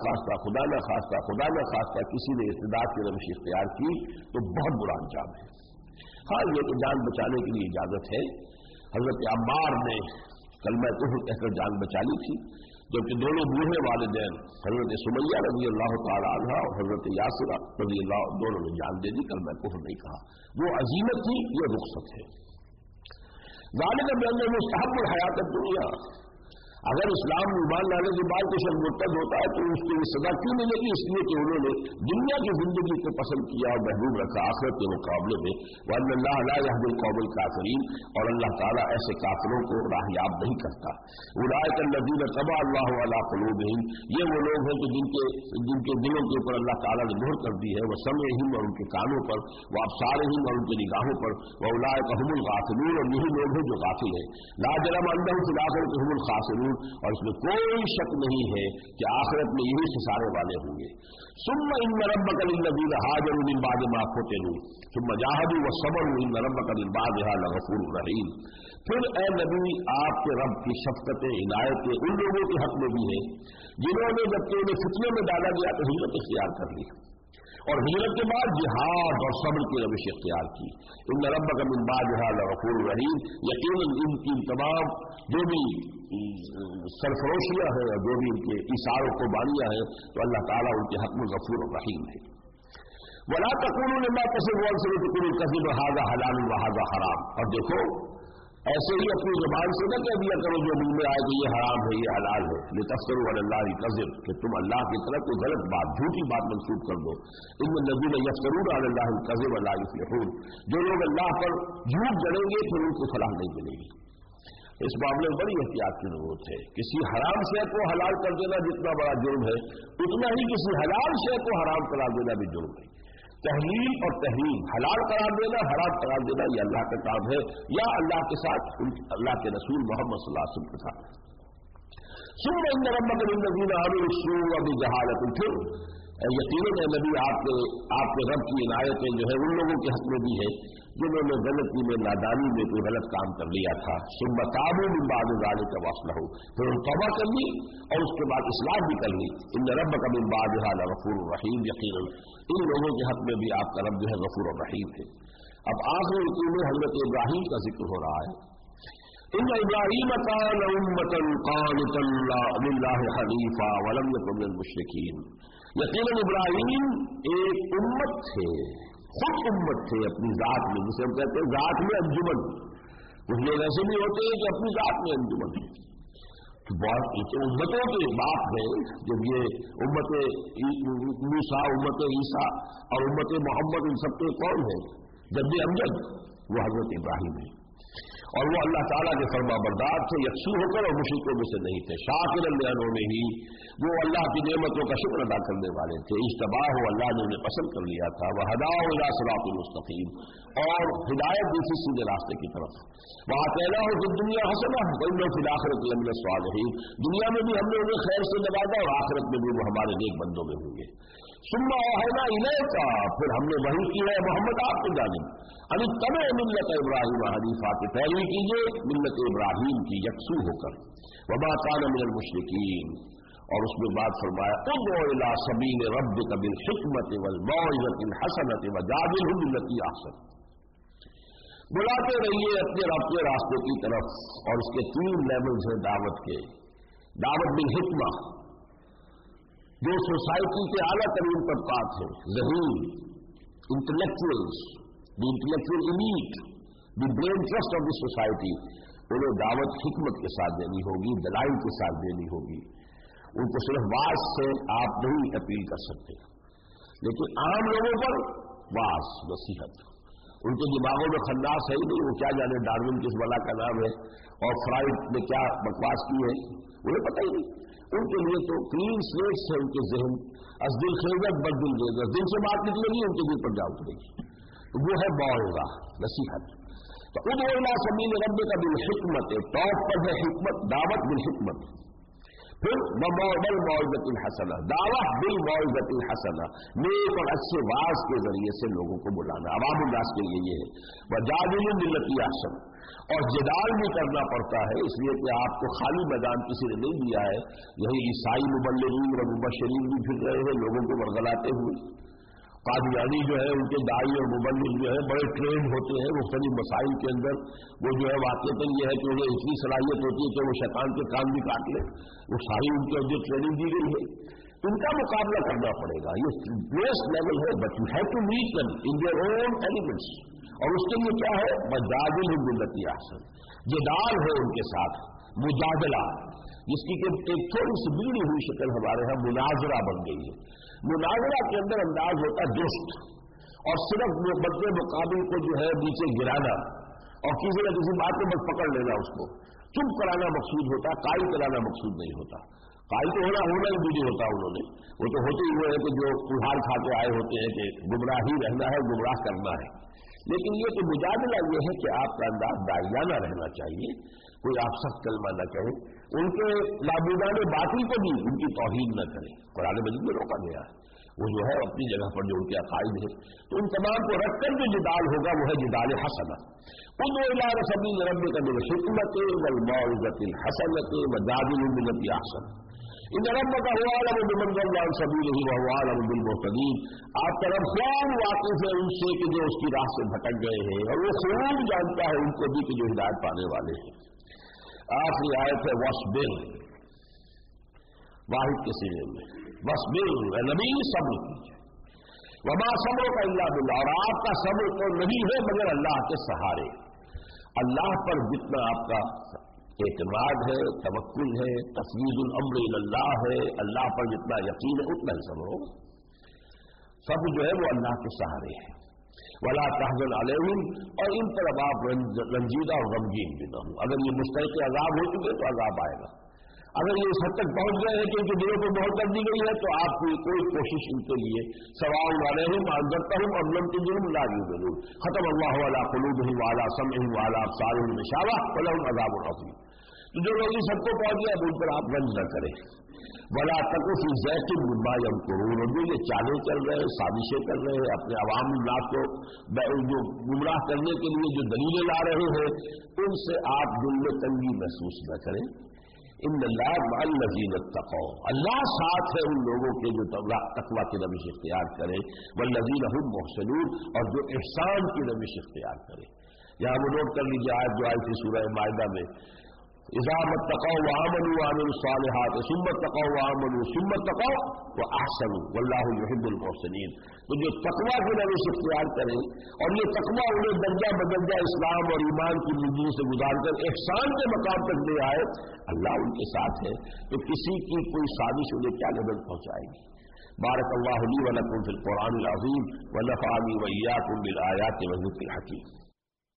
खास्ता किसी ने इस्तिदाद की रविश इख्तियार की तो बहुत बुरा अंजाम है। हाँ, ये तो जान बचाने के लिए इजाजत है। हजरत अम्मार ने कलमा कुफ्र कहकर जान बचा ली थी, जबकि दोनों बूढ़े वालिदैन हजरत सुमैया रज़ी अल्लाह तआला अन्हा और हजरत यासिरा रज़ी अल्लाह, दोनों ने जान दे दी, कलमा कुफ्र नहीं कहा। वो अजीमत थी, ये रुखसत है। ज़ालिका बिअन्नहु मुस्तहब्बुल हयातुद दुनिया, अगर इस्लाम में ईमान लाने के बाद कोई शख्स मुर्तद होता है तो उसको ये सजा क्यों मिलेगी? इसलिए कि उन्होंने दुनिया की जिंदगी को पसंद किया और महबूब रखा आखिरत के मुकाबले में। वअन्नल्लाह ला यहदिल कौमल काफिरीन, और अल्लाह ताला ऐसे काफिरों को राहयाब नहीं करता। उलाइका अल्लज़ीना तबअ अल्लाहु अला क़ुलूबिहिम, ये वो लोग हैं कि जिनके दिलों के ऊपर अल्लाह ताला ने मोहर कर दी है, वह समइहिम, और उनके कानों पर, वह अब्सारिहिम, और उनकी निगाहों पर, वह उलाइका हुमुल गाफिलून, और यही लोग हैं जो गाफिल हैं। ला जरम अन्नहुम फिल आखिरति हुमुल खासिरून, और इसमें कोई शक नहीं है कि आखिरत में यही खसारे वाले होंगे। सुम्मा इन्न रब्बका लिल्लज़ीना हाजरू मिन बादि मा फ़ुतिनू सुम्मा जाहदू व सबरू इन्न रब्बका मिन बादिहा लग़फूरुर रहीम। फिर ए नबी, आपके रब की शफ़क़त इनायत उन लोगों के हक में भी है जिन्होंने जबकि उन्हें फितने में डाला गया तो हिजरत इख्तियार कर ली, और हिजरत के बाद जिहाद और सब्र की रविश इख्तियार की। इन्न रब्बका मिन बादिहा लग़फूरुर रहीम, यकीनन इनकी तमाम जो भी सरफरोशियां हैं और जो भी इनके इशारों को बानियां हैं तो अल्लाह ताला उनके हक में गफूर और रहीम है। वला तक़ूलू लिमा तसिफ़ु अल्सिनतुकुमुल कज़िब हाज़ा हलालुन व हाज़ा हराम, और देखो ऐसे ही अपनी ज़ुबान से न कह दिया करो जो मुंह में आए कि ये हराम है ये हलाल है, लितफ़्तरू अलल्लाहि कज़िब, कि तुम अल्लाह की तरफ कोई गलत बात, झूठी बात मंसूब कर दो। इन्नल्लज़ीना यफ़्तरून अलल्लाहि कज़िब ला युफ़्लिहून, जो लोग अल्लाह पर झूठ गढ़ेंगे फिर उनको फलाह नहीं मिलेगी। इस मामले में बड़ी एहतियात की जरूरत है। किसी हराम शय को हलाल कर देना जितना बड़ा जुर्म है, उतना ही किसी हलाल शय को हराम करार देना भी जुर्म है। तहलील और तहरीम, हलाल करार देना, हराम करार देना, ये अल्लाह का काम है, या अल्लाह के साथ अल्लाह के रसूल मोहम्मद सल्लल्लाहु अलैहि वसल्लम के साथ। सुम्मा इन्न रब्बका लिल्लज़ीना आमिलू अस्सूअ बिजहालतिन, फिर यकीनन है नबी आपके रब की इनायतें जो है उन लोगों के हक में भी है जिन्होंने गलती में, नादानी में कोई गलत काम कर लिया था। सुम्मा ताबू मिन बादि ज़ालिका वअस्लहू, फिर तौबा कर ली और उसके बाद इस्लाह भी कर ली। इन्न रब्बका मिन बादिहा लग़फूरुर रहीम, यकीनन इन लोगों के हक में भी आपका रब जो है गफूर और रहीम है। अब आखिरी रुकू में हज़रत इब्राहीम का जिक्र हो रहा है। इन्न इब्राहीम कान उम्मतन क़ानितन लिल्लाहि हनीफ़ा व लम यकुन मिनल मुशरिकीन, यकीनन इब्राहीम एक उम्मत थे, खुद उम्मत थे अपनी जात में, जिसे हम कहते हैं जात में अंजुमन। कुछ लोग ऐसे भी होते हैं कि अपनी जात में अंजुमन है, तो बहुत उम्मतों के बाप हैं। जब ये उम्मत मूसा, उम्मत ईसा और उम्मत मोहम्मद, इन सबके कौन है? जद्द अमजद वो हजरत इब्राहीम है। اور وہ اللہ تعالیٰ کے فرما بردار تھے یکسو ہو کر، اور مشرکوں میں سے نہیں تھے. شاکر لانعمہ ہی، وہ اللہ کی نعمتوں کا شکر ادا کرنے والے تھے. اجتباہ ہو، اللہ نے انہیں پسند کر لیا تھا. وہداہ الی صراط مستقیم، اور ہدایت دی تھی سیدھے راستے کی طرف. وآتیناہ فی الدنیا حسنہ وانہ فی الآخرۃ لمن الصالحین، دنیا میں بھی ہم نے انہیں خیر سے نوازا اور آخرت میں بھی وہ ہمارے نیک بندوں میں ہوں گے. ثم اوحینا الیک، پھر ہم نے وحی کی ہے محمد آپ کی جانب، ان اتبع ملت ابراہیم حنیفا، کی پیروی کیجیے ملت ابراہیم کی یکسو ہو کر. وما کان من المشرکین، اور اس میں بات فرمایا ادع الی سبیل ربک بالحکمۃ والموعظۃ الحسنۃ وجادلھم باللتی احسن، بلاتے رہیے اپنے رب کے راستے کی طرف. اور اس کے 3 لیولز ہیں دعوت کے. دعوت بالحکمہ، جو سوسائٹی کے اعلیٰ ترین طبقات ہیں، ذہین intellectuals, the intellectual elite, the brain trust of the society, انہیں دعوت حکمت کے ساتھ دینی ہوگی، دلائل کے ساتھ دینی ہوگی. ان کو صرف واعظ سے آپ نہیں اپیل کر سکتے، لیکن عام لوگوں پر واعظ نصیحت. ان کے دماغوں میں خناس ہے ہی نہیں، وہ کیا جانے ڈارون کس بلا کا نام ہے اور فرائڈ نے کیا بکواس کی ہے، انہیں پتہ ہی نہیں. ان کے لیے تو کلین سلیٹس ہے ان کے ذہن. از دل خیزت بد دل ریزت، دل سے بات نکلے گی ان کے دل پر جا اترے گی. تو وہ ہے موعظہ، نصیحت. تو ادع الی سبیل ربک بالحکمۃ، ٹاپ پر ہے حکمت، دعوت بالحکمت. پھر بالموعظۃ الحسنہ، دعوت بالموعظۃ الحسنہ، نیک اور اچھے واعظ کے ذریعے سے لوگوں کو بلانا. عوام الناس کے لیے یہ ہے. وجادلھم باللتی احسن، اور جدال بھی کرنا پڑتا ہے، اس لیے کہ آپ کو خالی میدان کسی نے نہیں دیا ہے. یہی عیسائی مبلغین اور مبشرین بھی پھر رہے ہیں لوگوں کو ورگلاتے ہوئے. قادیانی جو ہے ان کے داعی اور مبلغ جو ہے بڑے ٹرینڈ ہوتے ہیں مختلف مسائل کے اندر. وہ جو ہے واقعتاً یہ ہے کہ انہیں اتنی صلاحیت ہوتی ہے کہ وہ شیطان کے کان بھی کاٹ لیں. وہ ساری ان کے جو ٹریننگ دی گئی ہے ان کا مقابلہ کرنا پڑے گا. یہ لوسٹ لیول ہے، but you have to meet them in their own elements. اور اس کے لیے کیا ہے؟ وجادلھم باللتی احسن، جدال ہے ان کے ساتھ، مجادلہ، جس کی کہ ایک تھوڑی سی بگڑی ہوئی شکل ہمارے ہاں مناظرہ بن گئی ہے. مناظرہ کے اندر انداز ہوتا ہے جست، اور صرف بدلے مقابل کو جو ہے نیچے گرانا اور کسی نہ کسی بات کو بس پکڑ لینا، اس کو چپ کرانا مقصود ہوتا ہے، قائل کرانا مقصود نہیں ہوتا. قائل تو ہونا ہی بھی نہیں ہوتا. انہوں نے وہ تو ہوتے ہی ہے کہ جو کلہار کھا کے آئے ہوتے ہیں کہ گمراہ ہی رہنا ہے، گمراہ کرنا ہے. لیکن یہ کہ مجادلہ یہ ہے کہ آپ کا انداز داعیانہ رہنا چاہیے، کوئی آپ سخت کلمہ نہ کہیں، ان کے معبودان باطل کو بھی ان کی توہین نہ کریں. قرآن مجید میں روکا گیا ہے. وہ جو ہے اپنی جگہ پر جو ان کے عقائد ہے، تو ان تمام کو رکھ کر جو جدال ہوگا وہ ہے جدال حسنہ. ادع الی سبیل ربک بالحکمۃ والموعظۃ الحسنۃ وجادلھم باللتی احسن ان ربک هو اعلم بمن ضل عن سبیلہ وهو اعلم بالمہتدین. آپ کا رب خوب واقف ہے ان سے کہ جو اس کی راہ سے بھٹک گئے ہیں، اور وہ خوب جانتا ہے ان کو بھی کہ جو ہدایت پانے والے ہیں. آخری آیت ہے وَاصْبِرْ، واحد کے سینے میں وَاصْبِرْ، اے نبی صبر کیجیے. وَمَا صَبْرُكَ إِلَّا بِاللَّهِ، اور آپ کا صبر تو نہیں ہے مگر اللہ کے سہارے. اللہ پر جتنا آپ کا اعتماد ہے، توکل ہے، تفویض الامر الی اللہ ہے، اللہ پر جتنا یقین ہے اتنا ہی صبر ہوگا. صبر جو ہے وہ اللہ کے سہارے ہے. وَلَا تَحْزَنْ عَلَيْهِمْ، اور ان پر اب آپ رنجیدہ اور غمگین بھی نہ ہوں. اگر یہ مستحق عذاب ہو چکے تو عذاب آئے گا. اگر یہ اس حد تک پہنچ گئے ہیں کہ ان کے دلوں کو مہر کر دی گئی ہے تو آپ کی کوئی کوشش ان کے لیے سواء علیہم انذرتہم ام لم تنذرہم لا یؤمنون. ختم اللہ علی قلوبہم وعلی سمعہم وعلی ابصارہم غشاوہ ولہم عذاب عظیم. تو جو لوگ اس حد کو پہنچ گئے اب ان پر آپ رنج نہ کریں. ولا تکو فی ضیق مما یمکرون، اور جو یہ چالیں چل رہے ہیں، سازشیں کر رہے ہیں، اپنے عوام الناس کو جو گمراہ کرنے کے لیے جو دلیلیں لا رہے ہیں، ان سے آپ دل میں تنگی محسوس نہ کریں. ان اللہ مع الذین اتقوا، اللہ ساتھ ہے ان لوگوں کے جو تقویٰ کی روش اختیار کرے، والذین هم محسنون، اور جو احسان کی روش اختیار کرے. یہاں وہ نوٹ کر لیجیے آیت جو آئی تھی سورہ مائدہ میں، اذا اتقوا وآمنوا وعملوا الصالحات ثم اتقوا وآمنوا ثم اتقوا واحسنوا واللہ یحب المحسنین. تو جو تقویٰ کی روش اختیار کریں اور یہ تقویٰ انہیں درجہ بدرجہ اسلام اور ایمان کی زندگی سے گزار کر احسان کے مقام تک لے آئے، اللہ ان کے ساتھ ہے. تو کسی کی کوئی سازش انہیں کیا نظر پہنچائے گی. بارک اللہ لی ولکم فی القرآن العظیم ونفعنی وإیاکم بالآیات والذکر الحکیم.